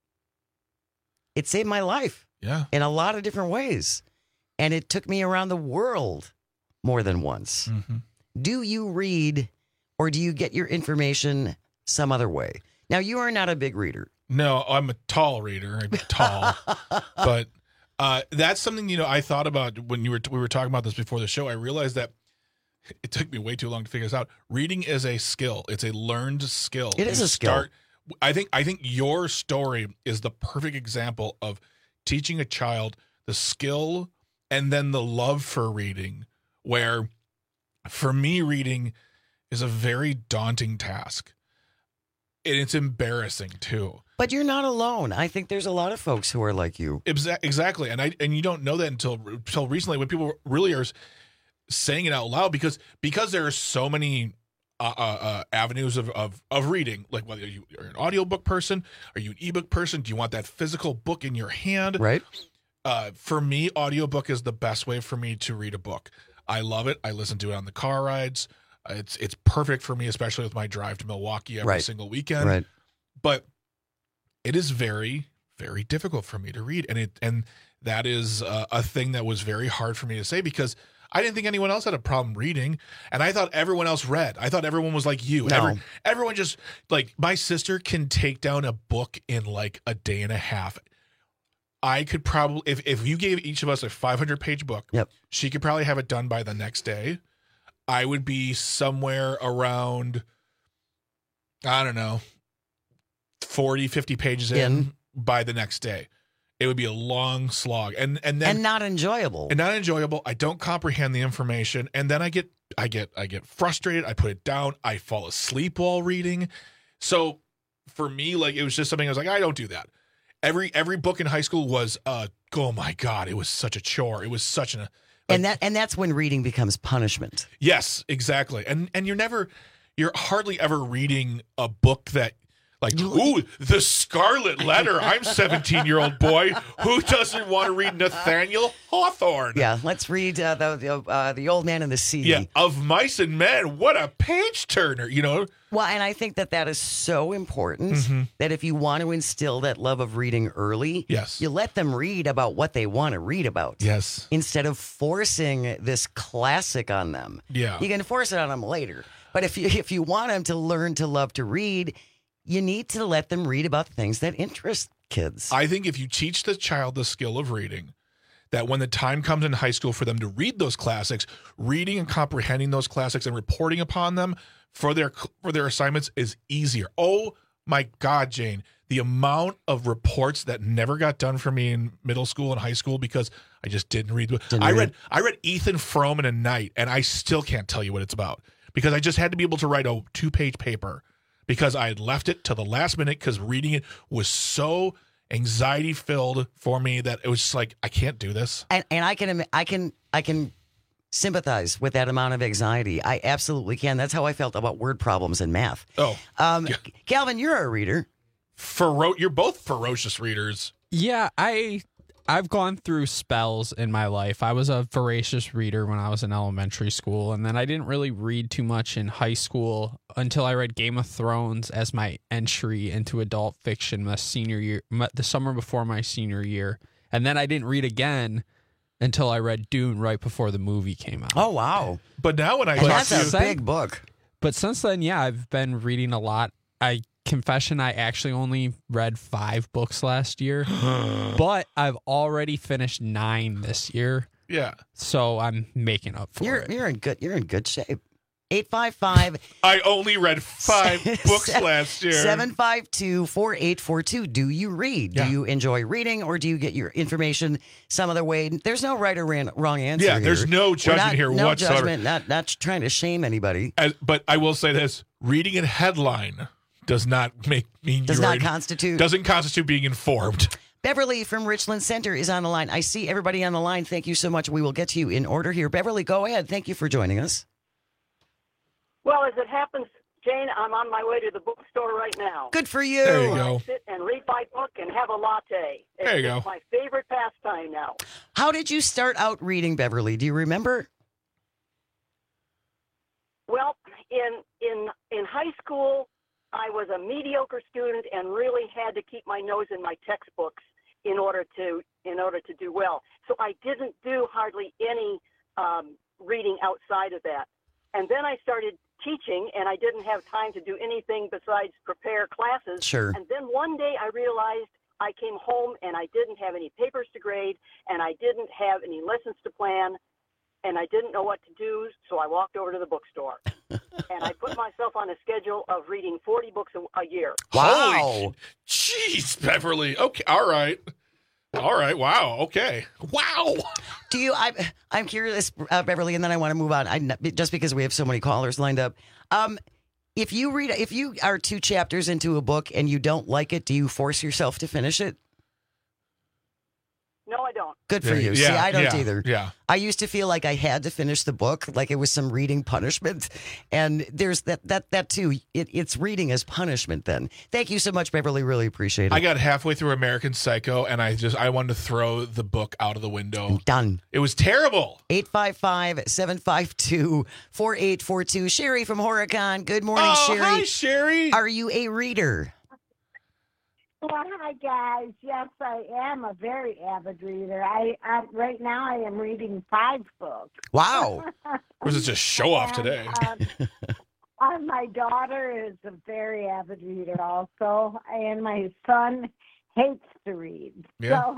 [SPEAKER 14] It saved my life.
[SPEAKER 15] Yeah.
[SPEAKER 14] In a lot of different ways. And it took me around the world more than once.
[SPEAKER 15] Mm-hmm.
[SPEAKER 14] Do you read, or do you get your information some other way? Now, you are not a big reader.
[SPEAKER 15] No, I'm a tall reader. I'm tall, but uh, that's something you know I thought about when you were we were talking about this before the show. I realized that it took me way too long to figure this out. Reading is a skill. It's a learned skill.
[SPEAKER 14] It is
[SPEAKER 15] You
[SPEAKER 14] a skill.
[SPEAKER 15] I think I think your story is the perfect example of teaching a child the skill and then the love for reading. Where, for me, reading is a very daunting task. And it's embarrassing too.
[SPEAKER 14] But you're not alone. I think there's a lot of folks who are like you.
[SPEAKER 15] Exa- Exactly, and I and you don't know that until until recently when people really are saying it out loud because because there are so many uh, uh, uh, avenues of, of of reading. Like whether you are an audiobook person, are you an ebook person? Do you want that physical book in your hand?
[SPEAKER 14] Right.
[SPEAKER 15] Uh, for me, audiobook is the best way for me to read a book. I love it. I listen to it on the car rides. Uh, it's it's perfect for me, especially with my drive to Milwaukee every
[SPEAKER 14] Right.
[SPEAKER 15] single weekend.
[SPEAKER 14] Right.
[SPEAKER 15] But it is very, very difficult for me to read, and it and that is uh, a thing that was very hard for me to say because I didn't think anyone else had a problem reading, and I thought everyone else read. I thought everyone was like you.
[SPEAKER 14] No.
[SPEAKER 15] Every, everyone just like my sister can take down a book in like a day and a half. I could probably, if, if you gave each of us a five hundred page book,
[SPEAKER 14] yep.
[SPEAKER 15] she could probably have it done by the next day. I would be somewhere around, I don't know, forty, fifty pages in, in by the next day. It would be a long slog. And and then
[SPEAKER 14] and not enjoyable.
[SPEAKER 15] And not enjoyable. I don't comprehend the information. And then I get I get I get frustrated. I put it down. I fall asleep while reading. So for me, like it was just something I was like, I don't do that. Every every book in high school was uh oh my God, it was such a chore. It was such an like,
[SPEAKER 14] And that and that's when reading becomes punishment.
[SPEAKER 15] Yes, exactly. And and you're never you're hardly ever reading a book that like, ooh, the Scarlet Letter. I'm seventeen-year-old boy. Who doesn't want to read Nathaniel Hawthorne?
[SPEAKER 14] Yeah, let's read uh, the the, uh, the Old Man and the Sea.
[SPEAKER 15] Yeah, Of Mice and Men. What a page-turner, you know?
[SPEAKER 14] Well, and I think that that is so important mm-hmm. that if you want to instill that love of reading early,
[SPEAKER 15] yes.
[SPEAKER 14] you let them read about what they want to read about.
[SPEAKER 15] Yes.
[SPEAKER 14] Instead of forcing this classic on them.
[SPEAKER 15] Yeah.
[SPEAKER 14] You can force it on them later. But if you if you want them to learn to love to read, you need to let them read about things that interest kids.
[SPEAKER 15] I think if you teach the child the skill of reading, that when the time comes in high school for them to read those classics, reading and comprehending those classics and reporting upon them for their for their assignments is easier. Oh my God, Jane, the amount of reports that never got done for me in middle school and high school because I just didn't read. Didn't I read read I read Ethan Frome in a night, and I still can't tell you what it's about because I just had to be able to write a two-page paper. Because I had left it to the last minute because reading it was so anxiety filled for me that it was just like I can't do this.
[SPEAKER 14] And and I can I can I can sympathize with that amount of anxiety. I absolutely can. That's how I felt about word problems in math.
[SPEAKER 15] Oh,
[SPEAKER 14] um, yeah. Calvin, you're a reader.
[SPEAKER 15] Fero- you're both ferocious readers.
[SPEAKER 2] Yeah, I. I've gone through spells in my life. I was a voracious reader when I was in elementary school, and then I didn't really read too much in high school until I read Game of Thrones as my entry into adult fiction my senior year, my, the summer before my senior year. And then I didn't read again until I read Dune right before the movie came out.
[SPEAKER 14] Oh, wow.
[SPEAKER 15] But now when I
[SPEAKER 14] and
[SPEAKER 15] talk
[SPEAKER 14] that's
[SPEAKER 15] to
[SPEAKER 14] a
[SPEAKER 15] you,
[SPEAKER 14] big book.
[SPEAKER 2] But since then, yeah, I've been reading a lot. I Confession, I actually only read five books last year, but I've already finished nine this year.
[SPEAKER 15] Yeah.
[SPEAKER 2] So I'm making up for
[SPEAKER 14] you're,
[SPEAKER 2] it.
[SPEAKER 14] You're in good you're in good shape. eight five five
[SPEAKER 15] I only read five books last year.
[SPEAKER 14] seven five two, four eight four two. Do you read?
[SPEAKER 15] Yeah.
[SPEAKER 14] Do you enjoy reading, or do you get your information some other way? There's no right or wrong answer.
[SPEAKER 15] Yeah,
[SPEAKER 14] here.
[SPEAKER 15] there's no judgment
[SPEAKER 14] not,
[SPEAKER 15] here
[SPEAKER 14] no
[SPEAKER 15] whatsoever.
[SPEAKER 14] Judgment, not, not trying to shame anybody.
[SPEAKER 15] As, but I will say this, reading a headline does not make me
[SPEAKER 14] does not constitute
[SPEAKER 15] doesn't constitute being informed.
[SPEAKER 14] Beverly from Richland Center is on the line. I see everybody on the line. Thank you so much. We will get to you in order here. Beverly, go ahead. Thank you for joining us.
[SPEAKER 3] Well, as it happens, Jane, I'm on my way to the bookstore right now.
[SPEAKER 14] Good for you.
[SPEAKER 15] There you
[SPEAKER 3] I
[SPEAKER 15] go.
[SPEAKER 3] sit and read my book and have a latte. It's
[SPEAKER 15] There you go.
[SPEAKER 3] my favorite pastime now.
[SPEAKER 14] How did you start out reading, Beverly? Do you remember?
[SPEAKER 3] Well, in in in high school, I was a mediocre student and really had to keep my nose in my textbooks in order to in order to do well. So I didn't do hardly any um, reading outside of that. And then I started teaching, and I didn't have time to do anything besides prepare classes.
[SPEAKER 14] Sure.
[SPEAKER 3] And then one day I realized I came home and I didn't have any papers to grade, and I didn't have any lessons to plan, and I didn't know what to do, so I walked over to the bookstore. And I put myself on a schedule of reading forty books a, a year.
[SPEAKER 14] Wow.
[SPEAKER 15] Jeez, Beverly. Okay, all right. All right, wow, okay. Wow.
[SPEAKER 14] Do you, I, I'm curious, uh, Beverly, and then I want to move on, I, just because we have so many callers lined up. Um, if you read, if you are two chapters into a book and you don't like it, do you force yourself to finish it?
[SPEAKER 3] No, I don't.
[SPEAKER 14] Good for
[SPEAKER 15] Yeah,
[SPEAKER 14] you.
[SPEAKER 15] yeah,
[SPEAKER 14] See, I don't
[SPEAKER 15] yeah,
[SPEAKER 14] either.
[SPEAKER 15] yeah.
[SPEAKER 14] I used to feel like I had to finish the book, like it was some reading punishment. And there's that, that, that too. It, it's reading as punishment then. Thank you so much, Beverly. Really appreciate it.
[SPEAKER 15] I got halfway through American Psycho, and I just I wanted to throw the book out of the window.
[SPEAKER 14] Done.
[SPEAKER 15] It was terrible.
[SPEAKER 14] eight five five, seven five two, four eight four two. Sherry from Horicon. Good morning,
[SPEAKER 15] Oh,
[SPEAKER 14] Sherry.
[SPEAKER 15] hi, Sherry.
[SPEAKER 14] Are you a reader?
[SPEAKER 5] Well, hi guys. Yes, I am a very avid reader. I, I right now I am reading five books.
[SPEAKER 14] Wow.
[SPEAKER 15] Was it just show off today?
[SPEAKER 5] Um, uh, my daughter is a very avid reader also, and my son hates to read.
[SPEAKER 15] Yeah.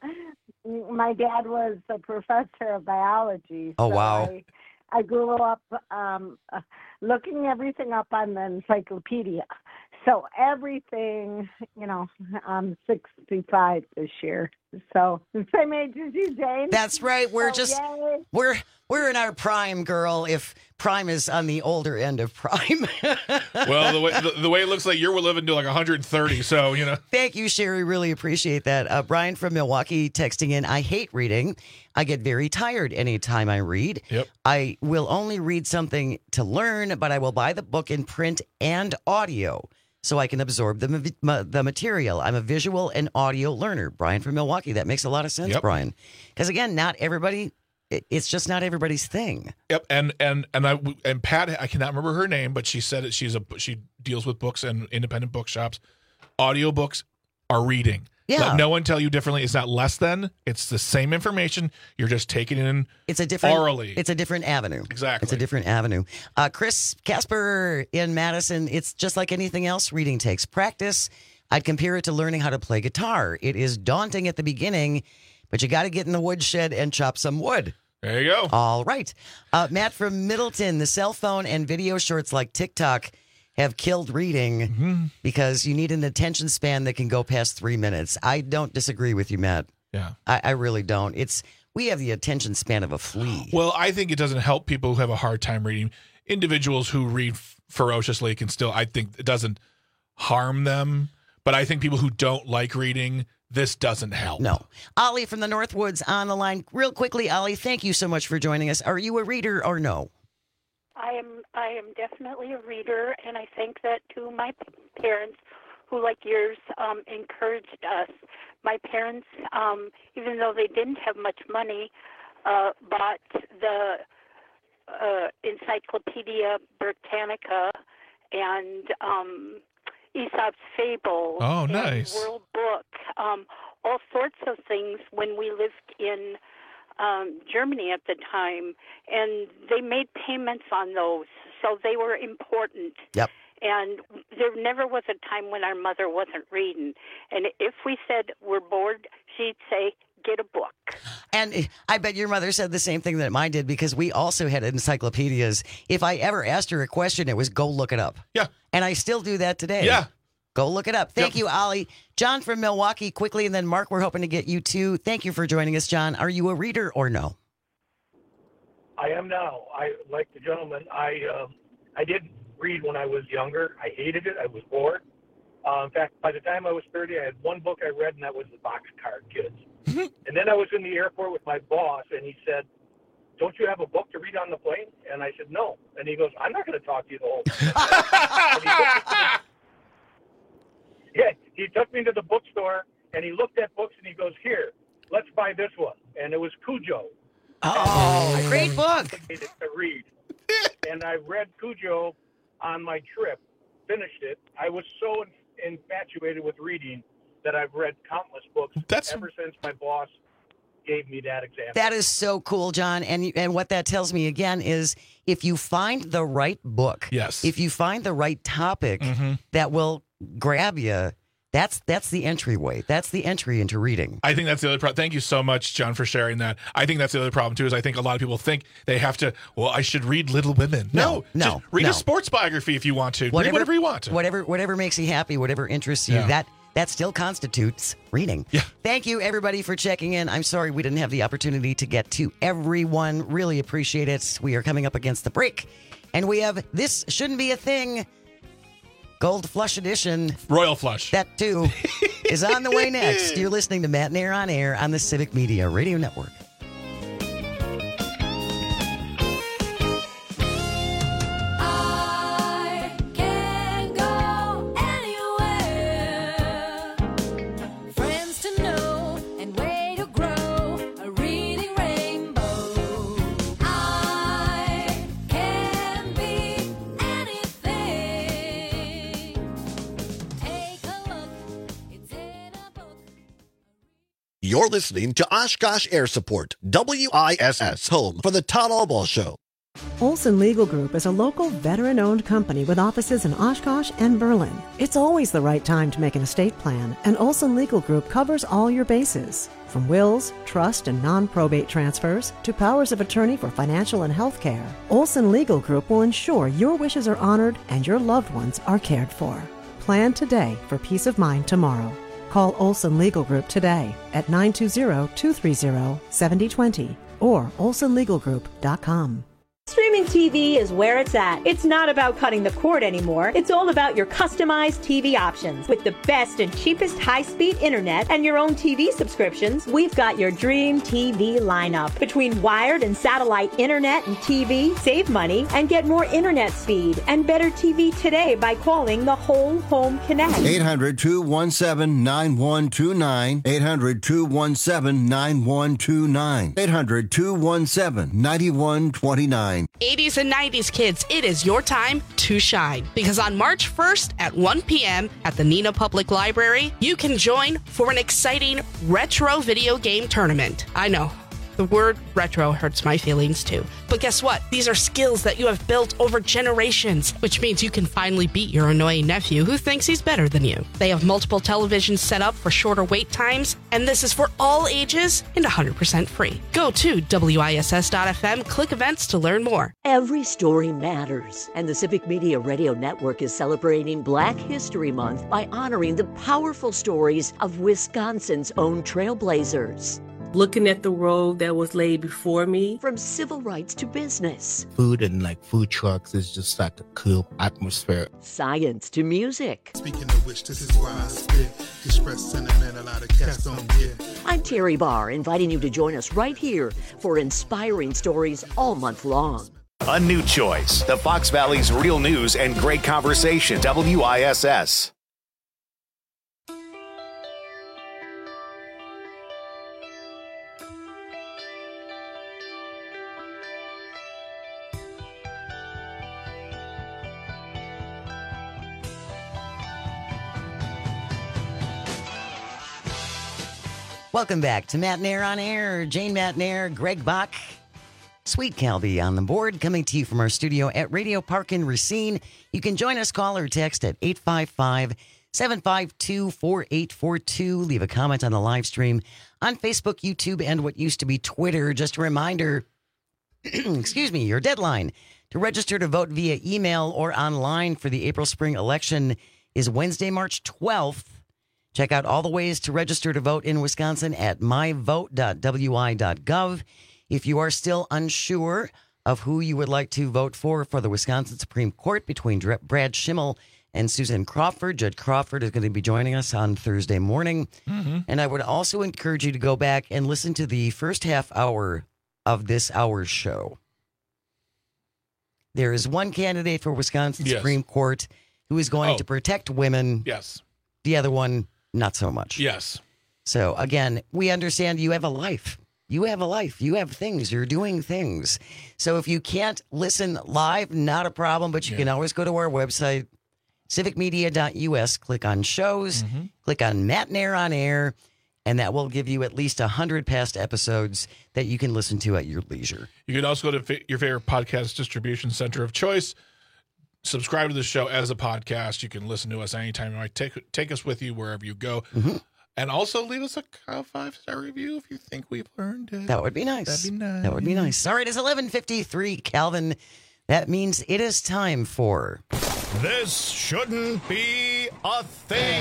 [SPEAKER 5] So my dad was a professor of biology.
[SPEAKER 14] Oh,
[SPEAKER 5] so
[SPEAKER 14] wow.
[SPEAKER 5] I, I grew up um, uh, looking everything up on the encyclopedia. So everything, you know, I'm sixty-five this year. So the same age as you, Jane.
[SPEAKER 14] That's right. We're
[SPEAKER 5] So,
[SPEAKER 14] just
[SPEAKER 5] yay.
[SPEAKER 14] we're we're in our prime, girl. If prime is on the older end of prime.
[SPEAKER 15] Well, the way the, the way it looks like you're living to like one hundred thirty, so you know.
[SPEAKER 14] Thank you, Sherry. Really appreciate that. Uh, Brian from Milwaukee texting in. I hate reading. I get very tired anytime I read.
[SPEAKER 15] Yep.
[SPEAKER 14] I will only read something to learn, but I will buy the book in print and audio so I can absorb the ma- the material. I'm a visual and audio learner. Brian from Milwaukee. That makes a lot of sense,
[SPEAKER 15] Yep.
[SPEAKER 14] Brian. Because again, not everybody. it- It's just not everybody's thing.
[SPEAKER 15] Yep, and and and I and Pat, I cannot remember her name, but she said it. She's a she deals with books and independent bookshops. Audiobooks are reading.
[SPEAKER 14] Yeah.
[SPEAKER 15] Let no one tell you differently. It's not less than. It's the same information. You're just taking it in.
[SPEAKER 14] It's a different
[SPEAKER 15] orally.
[SPEAKER 14] It's a different avenue.
[SPEAKER 15] Exactly.
[SPEAKER 14] It's a different avenue. Uh, Chris Casper in Madison. It's just like anything else. Reading takes practice. I'd compare it to learning how to play guitar. It is daunting at the beginning, but you got to get in the woodshed and chop some wood.
[SPEAKER 15] There you go.
[SPEAKER 14] All right. Uh, Matt from Middleton. The cell phone and video shorts like TikTok have killed reading
[SPEAKER 15] Mm-hmm.
[SPEAKER 14] because you need an attention span that can go past three minutes. I don't disagree with you, Matt.
[SPEAKER 15] Yeah.
[SPEAKER 14] I, I really don't. It's we have the attention span of a flea.
[SPEAKER 15] Well, I think it doesn't help people who have a hard time reading. Individuals who read f- ferociously can still. I think it doesn't harm them, but I think people who don't like reading, this doesn't help.
[SPEAKER 14] No. Ollie from the Northwoods on the line. Real quickly, Ollie, thank you so much for joining us. Are you a reader or no?
[SPEAKER 6] I am I am definitely a reader, and I think that too my p- parents, who like yours, um, encouraged us. My parents, um, even though they didn't have much money, uh, bought the uh, Encyclopedia Britannica and um, Aesop's Fable.
[SPEAKER 15] Oh,
[SPEAKER 6] and
[SPEAKER 15] nice.
[SPEAKER 6] World Book, um, all sorts of things when we lived in Um, Germany at the time, and they made payments on those, so they were important.
[SPEAKER 14] Yep.
[SPEAKER 6] And there never was a time when our mother wasn't reading. And if we said we're bored, she'd say, get a book.
[SPEAKER 14] And I bet your mother said the same thing that mine did because we also had encyclopedias. If I ever asked her a question, it was go look it up.
[SPEAKER 15] Yeah.
[SPEAKER 14] And I still do that today.
[SPEAKER 15] Yeah.
[SPEAKER 14] Go look it up. Thank
[SPEAKER 15] Yep.
[SPEAKER 14] you, Ollie. John from Milwaukee, quickly, and then Mark, we're hoping to get you too. Thank you for joining us, John. Are you a reader or no?
[SPEAKER 8] I am now. I like the gentleman. I um, I didn't read when I was younger. I hated it. I was bored. Uh, in fact, by the time I was thirty, I had one book I read, and that was the Boxcar Kids. And then I was in the airport with my boss, and he said, "Don't you have a book to read on the plane?" And I said, "No." And he goes, "I'm not going to talk to you the whole time." And he took me to the- yeah, he took me to the bookstore, and he looked at books, and he goes, "Here, let's buy this one." And it was Cujo.
[SPEAKER 14] Oh, great book.
[SPEAKER 8] To read. And I read Cujo on my trip, finished it. I was so in- infatuated with reading that I've read countless books
[SPEAKER 15] That's-
[SPEAKER 8] ever since my boss gave me that example.
[SPEAKER 14] That is so cool, John. And and what that tells me again is if you find the right book,
[SPEAKER 15] Yes.
[SPEAKER 14] if you find the right topic
[SPEAKER 15] Mm-hmm.
[SPEAKER 14] that will grab you, that's that's the entryway. That's the entry into reading.
[SPEAKER 15] I think that's the other problem. Thank you so much, John, for sharing that. I think that's the other problem, too, is I think a lot of people think they have to, well, I should read Little Women.
[SPEAKER 14] No, no,
[SPEAKER 15] just read
[SPEAKER 14] no.
[SPEAKER 15] a sports biography if you want to. read whatever you want to.
[SPEAKER 14] Whatever whatever makes you happy, whatever interests you,
[SPEAKER 15] Yeah.
[SPEAKER 14] that that still constitutes reading.
[SPEAKER 15] Yeah.
[SPEAKER 14] Thank you, everybody, for checking in. I'm sorry we didn't have the opportunity to get to everyone. Really appreciate it. We are coming up against the break, and we have This Shouldn't Be a Thing Gold Flush Edition.
[SPEAKER 15] Royal Flush.
[SPEAKER 14] That, too, is on the way next. You're listening to Matt and Air on Air on the Civic Media Radio Network.
[SPEAKER 10] Friends to know and way to grow a reading rainbow. I can be anything. Take a look, it's in a book.
[SPEAKER 12] You're listening to Oshkosh Air Support, W I S S, home for the Todd Albaugh Show.
[SPEAKER 22] Olson Legal Group is a local veteran-owned company with offices in Oshkosh and Berlin. It's always the right time to make an estate plan, and Olson Legal Group covers all your bases. From wills, trust, and non-probate transfers to powers of attorney for financial and health care, Olson Legal Group will ensure your wishes are honored and your loved ones are cared for. Plan today for peace of mind tomorrow. Call Olson Legal Group today at nine two zero, two three zero, seven zero two zero or olson legal group dot com.
[SPEAKER 11] Streaming T V is where it's at. It's not about cutting the cord anymore. It's all about your customized T V options. With the best and cheapest high-speed internet and your own T V subscriptions, we've got your dream T V lineup. Between wired and satellite internet and T V, save money and get more internet speed and better T V today by calling the Whole Home Connect.
[SPEAKER 13] eight hundred, two one seven, nine one two nine. eight hundred, two one seven, nine one two nine. eight hundred, two one seven, nine one two nine.
[SPEAKER 18] eighties and nineties kids, it is your time to shine. Because on March first at one p.m. at the Neenah Public Library, you can join for an exciting retro video game tournament. I know, the word retro hurts my feelings too. But guess what? These are skills that you have built over generations, which means you can finally beat your annoying nephew who thinks he's better than you. They have multiple televisions set up for shorter wait times, and this is for all ages and one hundred percent free. Go to W I S S dot F M, click events to learn more.
[SPEAKER 19] Every story matters, and the Civic Media Radio Network is celebrating Black History Month by honoring the powerful stories of Wisconsin's own trailblazers.
[SPEAKER 20] Looking at the road that was laid before me.
[SPEAKER 19] From civil rights to business.
[SPEAKER 25] Food and like food trucks is just like a cool atmosphere.
[SPEAKER 19] Science to music.
[SPEAKER 26] Speaking of which, this is why I spit. Express sentiment a lot of cats don't get.
[SPEAKER 19] I'm Terry Barr, inviting you to join us right here for inspiring stories all month long.
[SPEAKER 1] A new choice. The Fox Valley's real news and great conversation. W I S S.
[SPEAKER 14] Welcome back to Matt Nair on Air. Jane Matt Nair, Greg Bach, Sweet Calvi on the board, coming to you from our studio at Radio Park in Racine. You can join us, call or text at eight five five, seven five two, four eight four two. Leave a comment on the live stream on Facebook, YouTube, and what used to be Twitter. Just a reminder, excuse me, your deadline to register to vote via email or online for the April spring election is Wednesday, March twelfth. Check out all the ways to register to vote in Wisconsin at my vote dot w i dot gov. If you are still unsure of who you would like to vote for for the Wisconsin Supreme Court between Brad Schimmel and Susan Crawford, Judge Crawford is going to be joining us on Thursday morning. Mm-hmm. And I would also encourage you to go back and listen to the first half hour of this hour's show. There is one candidate for Wisconsin
[SPEAKER 15] Yes.
[SPEAKER 14] Supreme Court who is going
[SPEAKER 15] Oh.
[SPEAKER 14] to protect women.
[SPEAKER 15] Yes.
[SPEAKER 14] The other one, not so much.
[SPEAKER 15] Yes.
[SPEAKER 14] So again, we understand you have a life. You have a life. You have things. You're doing things. So if you can't listen live, not a problem, but you
[SPEAKER 15] Yeah.
[SPEAKER 14] can always go to our website, civic media dot u s, click on shows,
[SPEAKER 15] Mm-hmm.
[SPEAKER 14] click on Matt Nair on Air, and that will give you at least one hundred past episodes that you can listen to at your leisure.
[SPEAKER 15] You can also go to fa- your favorite podcast distribution center of choice. Subscribe to the show as a podcast. You can listen to us anytime you like. Take take us with you wherever you go.
[SPEAKER 14] Mm-hmm.
[SPEAKER 15] And also leave us a five-star review if you think we've learned it.
[SPEAKER 14] That would be nice.
[SPEAKER 15] That'd be nice.
[SPEAKER 14] That would be nice. All right, it's eleven fifty-three, Calvin. That means it is time for...
[SPEAKER 1] This shouldn't be a thing.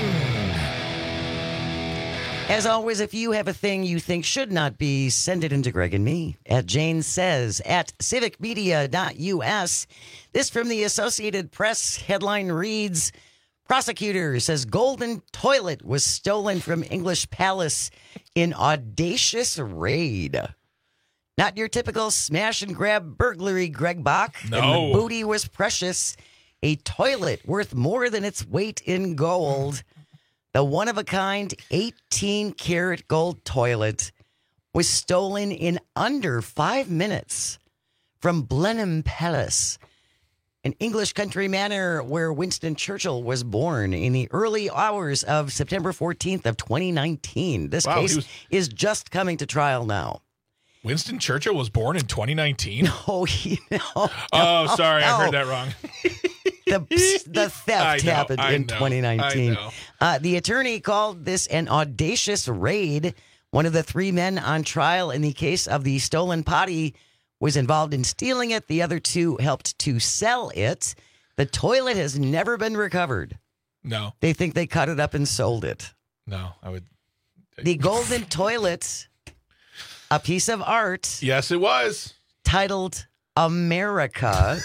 [SPEAKER 14] As always, if you have a thing you think should not be, send it into Greg and me at Jane Says at civic media dot u s. This from the Associated Press headline reads, prosecutor says golden toilet was stolen from English Palace in audacious raid. Not your typical smash and grab burglary, Greg Bach.
[SPEAKER 15] No.
[SPEAKER 14] And the booty was precious. A toilet worth more than its weight in gold. The one-of-a-kind eighteen-karat gold toilet was stolen in under five minutes from Blenheim Palace, an English country manor where Winston Churchill was born in the early hours of September fourteenth of twenty nineteen. This
[SPEAKER 15] Wow,
[SPEAKER 14] case
[SPEAKER 15] he was-
[SPEAKER 14] is just coming to trial now.
[SPEAKER 15] Winston Churchill was born in twenty nineteen?
[SPEAKER 14] Oh, he, no,
[SPEAKER 15] oh, sorry.
[SPEAKER 14] no.
[SPEAKER 15] I heard that wrong.
[SPEAKER 14] The, the theft
[SPEAKER 15] I know,
[SPEAKER 14] happened
[SPEAKER 15] I
[SPEAKER 14] in
[SPEAKER 15] know,
[SPEAKER 14] twenty nineteen.
[SPEAKER 15] I know.
[SPEAKER 14] Uh, the attorney called this an audacious raid. One of the three men on trial in the case of the stolen potty was involved in stealing it. The other two helped to sell it. The toilet has never been recovered.
[SPEAKER 15] No.
[SPEAKER 14] They think they cut it up and sold it.
[SPEAKER 15] No, I would.
[SPEAKER 14] The golden toilet, a piece of art.
[SPEAKER 15] Yes, it was.
[SPEAKER 14] Titled America.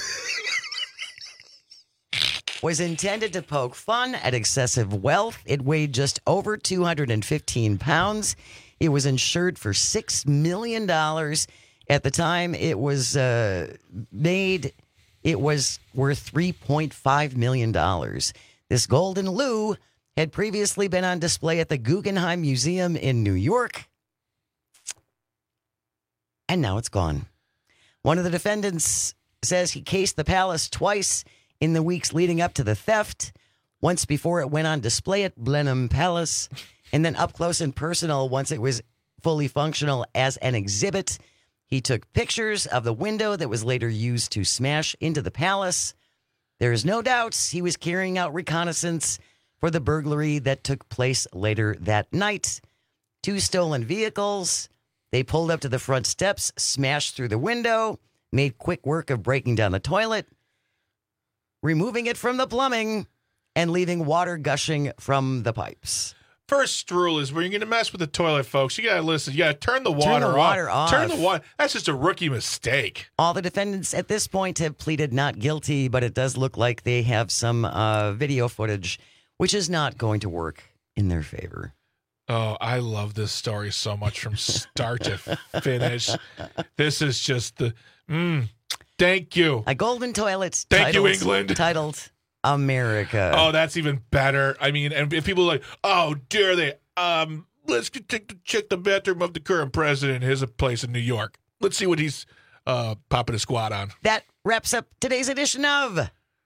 [SPEAKER 14] Was intended to poke fun at excessive wealth. It weighed just over two hundred fifteen pounds. It was insured for six million dollars. At the time it was uh, made, it was worth three point five million dollars. This golden loo had previously been on display at the Guggenheim Museum in New York. And now it's gone. One of the defendants says he cased the palace twice in the weeks leading up to the theft, once before it went on display at Blenheim Palace, and then up close and personal once it was fully functional as an exhibit. He took pictures of the window that was later used to smash into the palace. There is no doubt he was carrying out reconnaissance for the burglary that took place later that night. Two stolen vehicles. They pulled up to the front steps, smashed through the window, made quick work of breaking down the toilet, removing it from the plumbing, and leaving water gushing from the pipes.
[SPEAKER 15] First rule is when you're going to mess with the toilet, folks, you got to listen. You got to turn the water,
[SPEAKER 14] Turn the water off.
[SPEAKER 15] Turn the water. That's just a rookie mistake.
[SPEAKER 14] All the defendants at this point have pleaded not guilty, but it does look like they have some uh, video footage, which is not going to work in their favor.
[SPEAKER 15] Oh, I love this story so much from start to finish. This is just the... Mm, thank you.
[SPEAKER 14] A golden toilet.
[SPEAKER 15] Thank
[SPEAKER 14] titled,
[SPEAKER 15] you, England.
[SPEAKER 14] Titled America.
[SPEAKER 15] Oh, that's even better. I mean, and if people are like, oh, dare they? Um, let's get, take the, check the bathroom of the current president. Here's a place in New York. Let's see what he's uh, popping a squat on.
[SPEAKER 14] That wraps up today's edition of...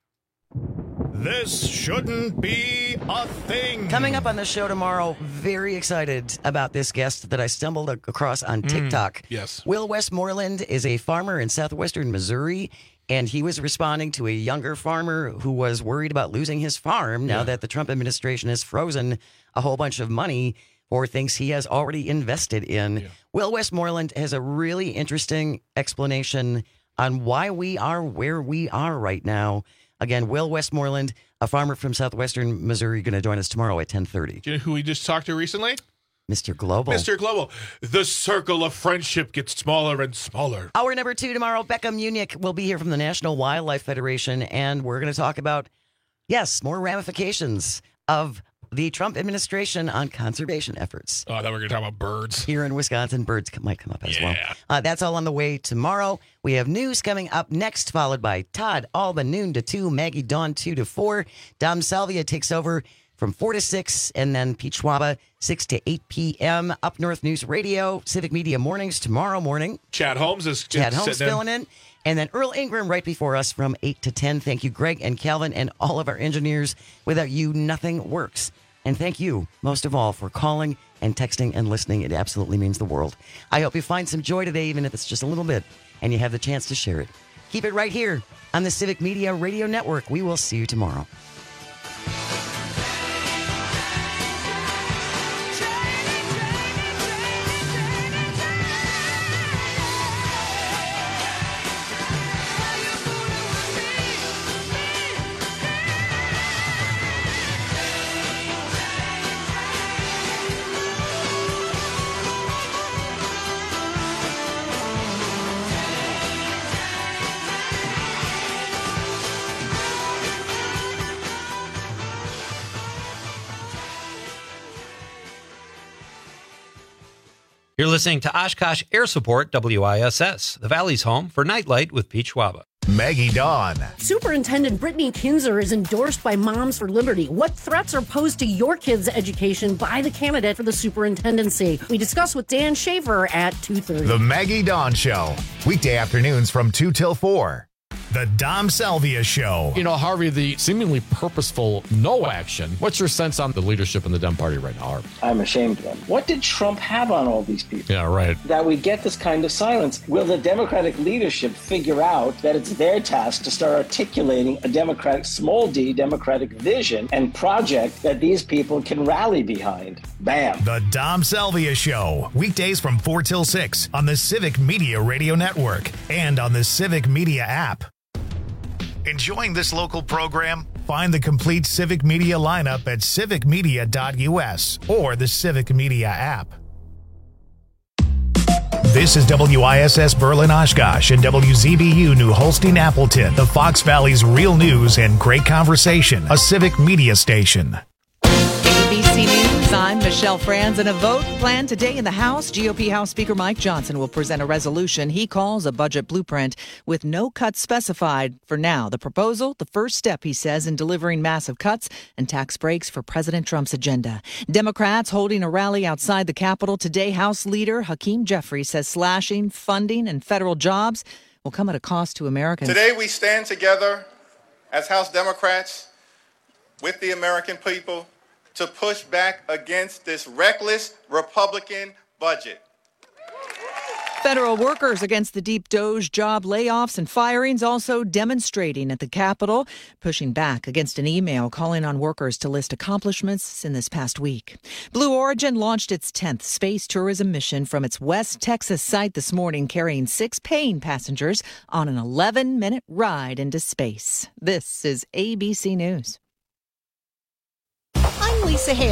[SPEAKER 1] This shouldn't be a thing.
[SPEAKER 14] Coming up on the show tomorrow, very excited about this guest that I stumbled across on TikTok.
[SPEAKER 15] Mm, yes.
[SPEAKER 14] Will Westmoreland is a farmer in southwestern Missouri, and he was responding to a younger farmer who was worried about losing his farm now
[SPEAKER 15] Yeah.
[SPEAKER 14] that the Trump administration has frozen a whole bunch of money for things he has already invested in.
[SPEAKER 15] Yeah.
[SPEAKER 14] Will Westmoreland has a really interesting explanation on why we are where we are right now. Again, Will Westmoreland, a farmer from southwestern Missouri, going to join us tomorrow at ten thirty.
[SPEAKER 15] Do you know who we just talked to recently?
[SPEAKER 14] Mister Global.
[SPEAKER 15] Mister Global. The circle of friendship gets smaller and smaller.
[SPEAKER 14] Hour number two tomorrow, Becca Munick will be here from the National Wildlife Federation, and we're going to talk about, yes, more ramifications of the Trump administration on conservation efforts.
[SPEAKER 15] Oh, I thought we were going to talk about birds.
[SPEAKER 14] Here in Wisconsin, birds might come up as
[SPEAKER 15] Yeah.
[SPEAKER 14] well. Uh, that's all on the way tomorrow. We have news coming up next, followed by Todd Alba, noon to two, Maggie Dawn, two to four. Dom Salvia takes over from four to six, and then Pete Schwaba, six to eight p.m. Up North News Radio, Civic Media Mornings tomorrow morning.
[SPEAKER 15] Chad Holmes is
[SPEAKER 14] Chad Holmes
[SPEAKER 15] sitting in.
[SPEAKER 14] filling in. And then Earl Ingram right before us from eight to ten. Thank you, Greg and Calvin, and all of our engineers. Without you, nothing works. And thank you, most of all, for calling and texting and listening. It absolutely means the world. I hope you find some joy today, even if it's just a little bit, and you have the chance to share it. Keep it right here on the Civic Media Radio Network. We will see you tomorrow.
[SPEAKER 4] You're listening to Oshkosh Air Support W I S S, the Valley's home for Nightlight with Pete Schwaba.
[SPEAKER 1] Maggie Dawn.
[SPEAKER 7] Superintendent Brittany Kinzer is endorsed by Moms for Liberty. What threats are posed to your kids' education by the candidate for the superintendency? We discuss with Dan Schaefer at two thirty.
[SPEAKER 1] The Maggie Dawn Show. Weekday afternoons from two till four. The Dom Salvia Show.
[SPEAKER 9] You know, Harvey, the seemingly purposeful no action. What's your sense on the leadership in the Dem Party right now, Harvey?
[SPEAKER 16] I'm ashamed of them. What did Trump have on all these people?
[SPEAKER 9] Yeah, right.
[SPEAKER 16] That we get this kind of silence. Will the Democratic leadership figure out that it's their task to start articulating a Democratic, small d, Democratic vision and project that these people can rally behind? Bam.
[SPEAKER 1] The Dom Salvia Show. Weekdays from four till six on the Civic Media Radio Network and on the Civic Media app. Enjoying this local program? Find the complete Civic Media lineup at civic media dot u s or the Civic Media app. This is W I S S Berlin Oshkosh and W Z B U New Holstein Appleton, the Fox Valley's real news and great conversation, a Civic Media station.
[SPEAKER 17] A B C News, I'm Michelle Franz. In a vote planned today in the House, G O P House Speaker Mike Johnson will present a resolution he calls a budget blueprint with no cuts specified. For now, the proposal, the first step, he says, in delivering massive cuts and tax breaks for President Trump's agenda. Democrats holding a rally outside the Capitol today. House Leader Hakeem Jeffries says slashing funding and federal jobs will come at a cost to Americans.
[SPEAKER 21] Today we stand together as House Democrats with the American people to push back against this reckless Republican budget.
[SPEAKER 17] Federal workers against the deep Doge job layoffs and firings also demonstrating at the Capitol, pushing back against an email calling on workers to list accomplishments in this past week. Blue Origin launched its tenth space tourism mission from its West Texas site this morning, carrying six paying passengers on an eleven-minute ride into space. This is A B C News.
[SPEAKER 23] I'm Lisa Hale.